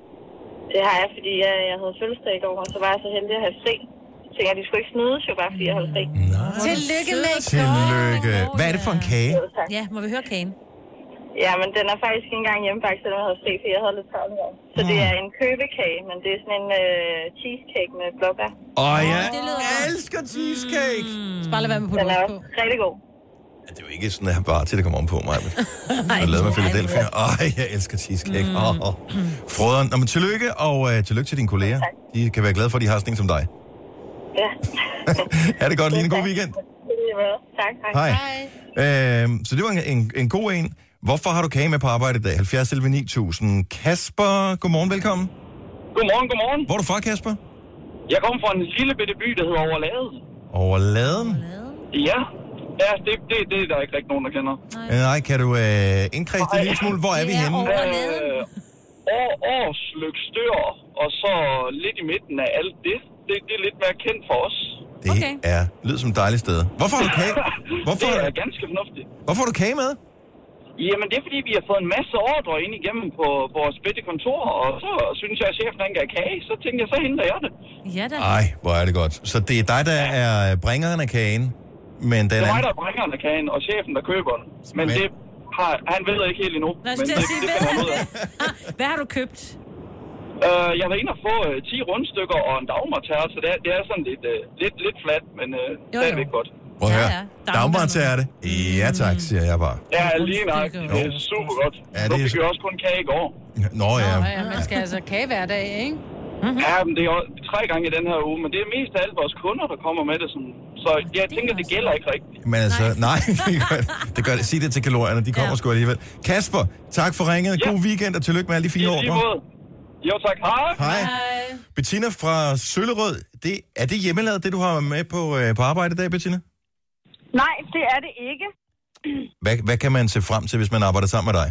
Det har jeg, fordi jeg, jeg havde fødselsdag i går, og så var jeg så heldig at have fri. Så tænkte jeg, de skulle ikke snydes jo, bare fordi jeg holdt fri. Tillykke med Tillykke. Hvad er det for en kage? Ja, må vi høre kagen? Ja, men den er faktisk ikke engang hjemmebagt, selvom jeg havde fri, fordi jeg havde lidt travlt med. Så det er en købekage, men det er sådan en øh, cheesecake med blåbær. Åh, jeg elsker cheesecake. Så bare lad være med på Den er det også rigtig god. Det er jo ikke sådan, at bare til det kommer om på mig. Jeg lavede med Philadelphia. Åh, jeg elsker cheesecake. Mm. Oh, oh. Froderen. Nå, men tillykke, og uh, tillykke til dine kolleger. De kan være glade for, at de har sådan en som dig. Ja. Ha' det godt, lige en god weekend. Tak, Hej. Øhm, så det var en, en, en god en. Hvorfor har du kage med på arbejde i dag? halvfjerds elleve ni tusind. Kasper, godmorgen, velkommen. Godmorgen, godmorgen. Hvor er du fra, Kasper? Jeg kommer fra en lille bitte by, der hedder Overladen. Overladen? Ja, ja det, det, det er der ikke rigtig nogen, der kender. Nej, Nej kan du øh, indkredse det en lille smule? Hvor er vi henne? Øh, år, årsløk stør, og så lidt i midten af alt det. Det, det er lidt mere kendt for os. Det okay. er, lyder som et dejligt sted. Hvorfor har du kage? Hvorfor, det er ganske fornuftigt. Hvorfor har du kage med? Jamen, det er fordi, vi har fået en masse ordre ind igennem på, på vores bitte kontor, og så synes jeg, at chefen han gav kage. Så tænkte jeg, så henter jeg det. Ja da. Ej, hvor er det godt. Så det er dig, der er bringeren af kagen, men den Det er anden... mig, der bringer den af kagen, og chefen, der køber den. Men, Men- det har, han ved ikke helt endnu. Lad os Men til det, at sige, det hvad, finder han ud af. hvad har du købt? Uh, jeg var inde og få uh, ti rundstykker og en dagmartær, så det er, det er sådan lidt, uh, lidt, lidt flat, men uh, stadigvæk godt. Prøv at høre. Dagmar til er det. Ja tak, siger jeg bare. Ja, lige nok. Det er super godt. Ja, Ja, det det er fik så- vi også kun kage i går. Nå ja. Nå, ja, man skal altså kage hver dag, ikke? Mm-hmm. Ja, men det er jo tre gange i den her uge, men det er mest af alle vores kunder, der kommer med det. Sådan. Så jeg tænker, det gælder ikke rigtigt. Men altså, nej, det gør det. Det gør det. Sig det til kalorierne, de kommer ja. sgu alligevel. Kasper, tak for ringet. Ja. God weekend, og tillykke med alle de fine I lige ordre. måde. Jo tak, hej. Hej. Bettina fra Søllerød, det, er det hjemmelavet, det du har med på, øh, på arbejde i dag, Bettina? Nej, det er det ikke. Hvad, hvad kan man se frem til, hvis man arbejder sammen med dig?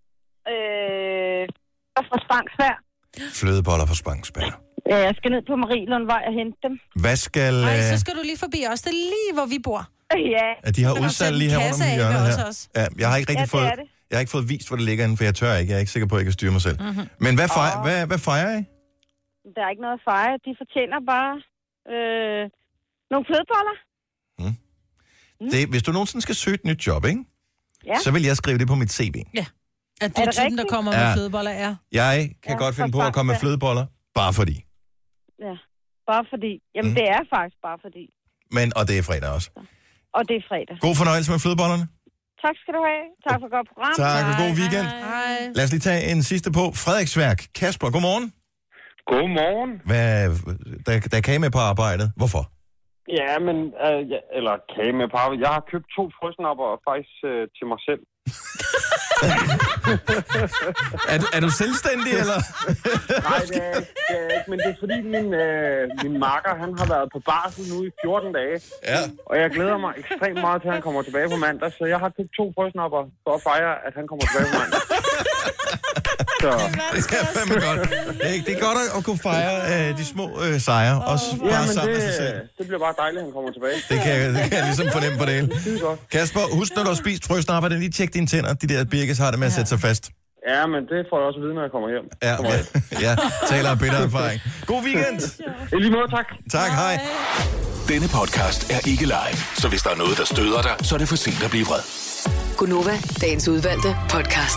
Øh, og fra Spangsvær. Flødeboller fra Spangsberg. Ja, jeg skal ned på Marielundvej og hente dem. Hvad skal... Ej, så øh, skal du lige forbi os. Det er lige, hvor vi bor. Ja. at de har Så kan du udsalg sætte lige en her rundt kasse om af hjørnet ved her. os også. Ja, jeg har ikke rigtig Ja, det fået... er det. Jeg har ikke fået vist, hvor det ligger inde, for jeg tør ikke. Jeg er ikke sikker på, at jeg kan styre mig selv. Mm-hmm. Men hvad, fejrer, Åh. hvad, hvad fejrer I? Der er ikke noget at fejre. De fortjener bare øh, nogle flødeboller. Mm. Det, hvis du nogensinde skal søge et nyt job, ikke? Ja. Så vil jeg skrive det på mit C V. Ja. At du Er er det typen, der rigtigt? kommer Ja. med flødeboller, er. Jeg kan Ja, godt finde fra på at komme med Spangsberg. flødeboller, bare fordi. Ja, bare fordi. Jamen, Mm. mm. det er faktisk bare fordi. Men, og det er fredag også. Og det er fredag. God fornøjelse med flødebollerne. Tak skal du have. Tak for et godt program. Tak, og god weekend. Hej. Lad os lige tage en sidste på. Frederiksværk. Kasper, godmorgen. Godmorgen. Hvad, der, der er kage med på arbejdet. Hvorfor? Ja, men... Øh, ja, eller kage med par. Jeg har købt to frøsnapper faktisk øh, til mig selv. er, du, er du selvstændig, eller? Nej, det er, det er ikke, men det er fordi min, øh, min makker, han har været på barsel nu i fjorten dage. Ja. Og jeg glæder mig ekstremt meget til, at han kommer tilbage på mandag, så jeg har købt to frøsnapper for at fejre, at han kommer tilbage på mandag. Så. Det er fandme godt. Det er, det er godt at kunne fejre øh, de små øh, sejre, oh, også bare ja, men sammen det, med sig selv. det bliver bare dejligt, at han kommer tilbage. Det kan, jeg, det kan jeg ligesom fornemme på det hele. Kasper, husk, når du har spist frøsnapper, lige tjek dine tænder. De der birkes har det med at sætte sig fast. Ja, men det får jeg også at vide, når jeg kommer hjem. Ja, ja, ja. Taler af bitter erfaring. God weekend! I lige måde, tak. Tak, hej. Denne podcast er ikke live, så hvis der er noget, der støder dig, så er det for sent at blive vred. Gunova, dagens udvalgte podcast.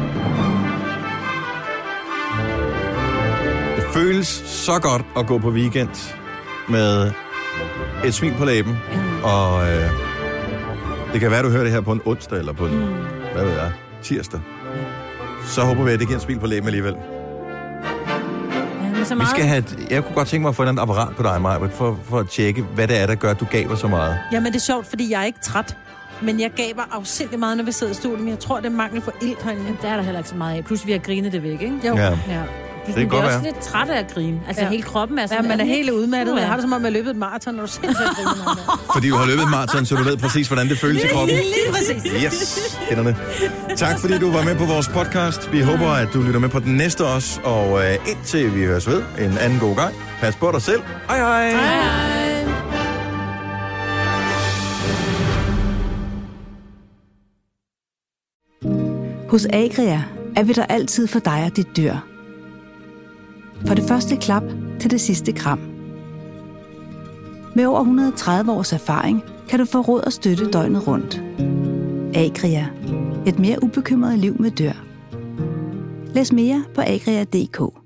Det føles så godt at gå på weekend med et smil på læben, og øh, det kan være, du hører det her på en onsdag, eller på en, mm. hvad ved jeg, tirsdag. Så håber vi, at det giver en smil på læben alligevel. Ja, så vi meget... skal have et, jeg kunne godt tænke mig at få et apparat på dig, Maja, for, for at tjekke, hvad det er, der gør, at du gaber så meget. Jamen, det er sjovt, fordi jeg er ikke træt. Men jeg gaber afsindig meget, når vi sidder i stolen. Men jeg tror, det er mangel på ilt herinde. Der er der heller ikke så meget af. Plus, vi har grinet det væk, ikke? Jo. Ja. Ja. Det kan godt er også være. lidt træt af at grine. Altså, Ja. hele kroppen er sådan... Ja, man er helt udmattet. Ja. Jeg har det som om, jeg har løbet et maraton, når du sindssygt griner. Fordi du har løbet et maraton, så du ved præcis, hvordan det føles i kroppen. Lige præcis. Yes, kender det. Tak fordi du var med på vores podcast. Vi håber, at du lytter med på den næste også. Og øh, indtil vi høres ved en anden god gang. Pas på dig selv. Hej hej. Hej hej. Hos Agria er vi der altid for dig og dit dyr. For det første klap til det sidste kram. Med over et hundrede og tredive års erfaring kan du få råd og støtte døgnet rundt. Agria. Et mere ubekymret liv med dyr. Læs mere på agria punktum d k.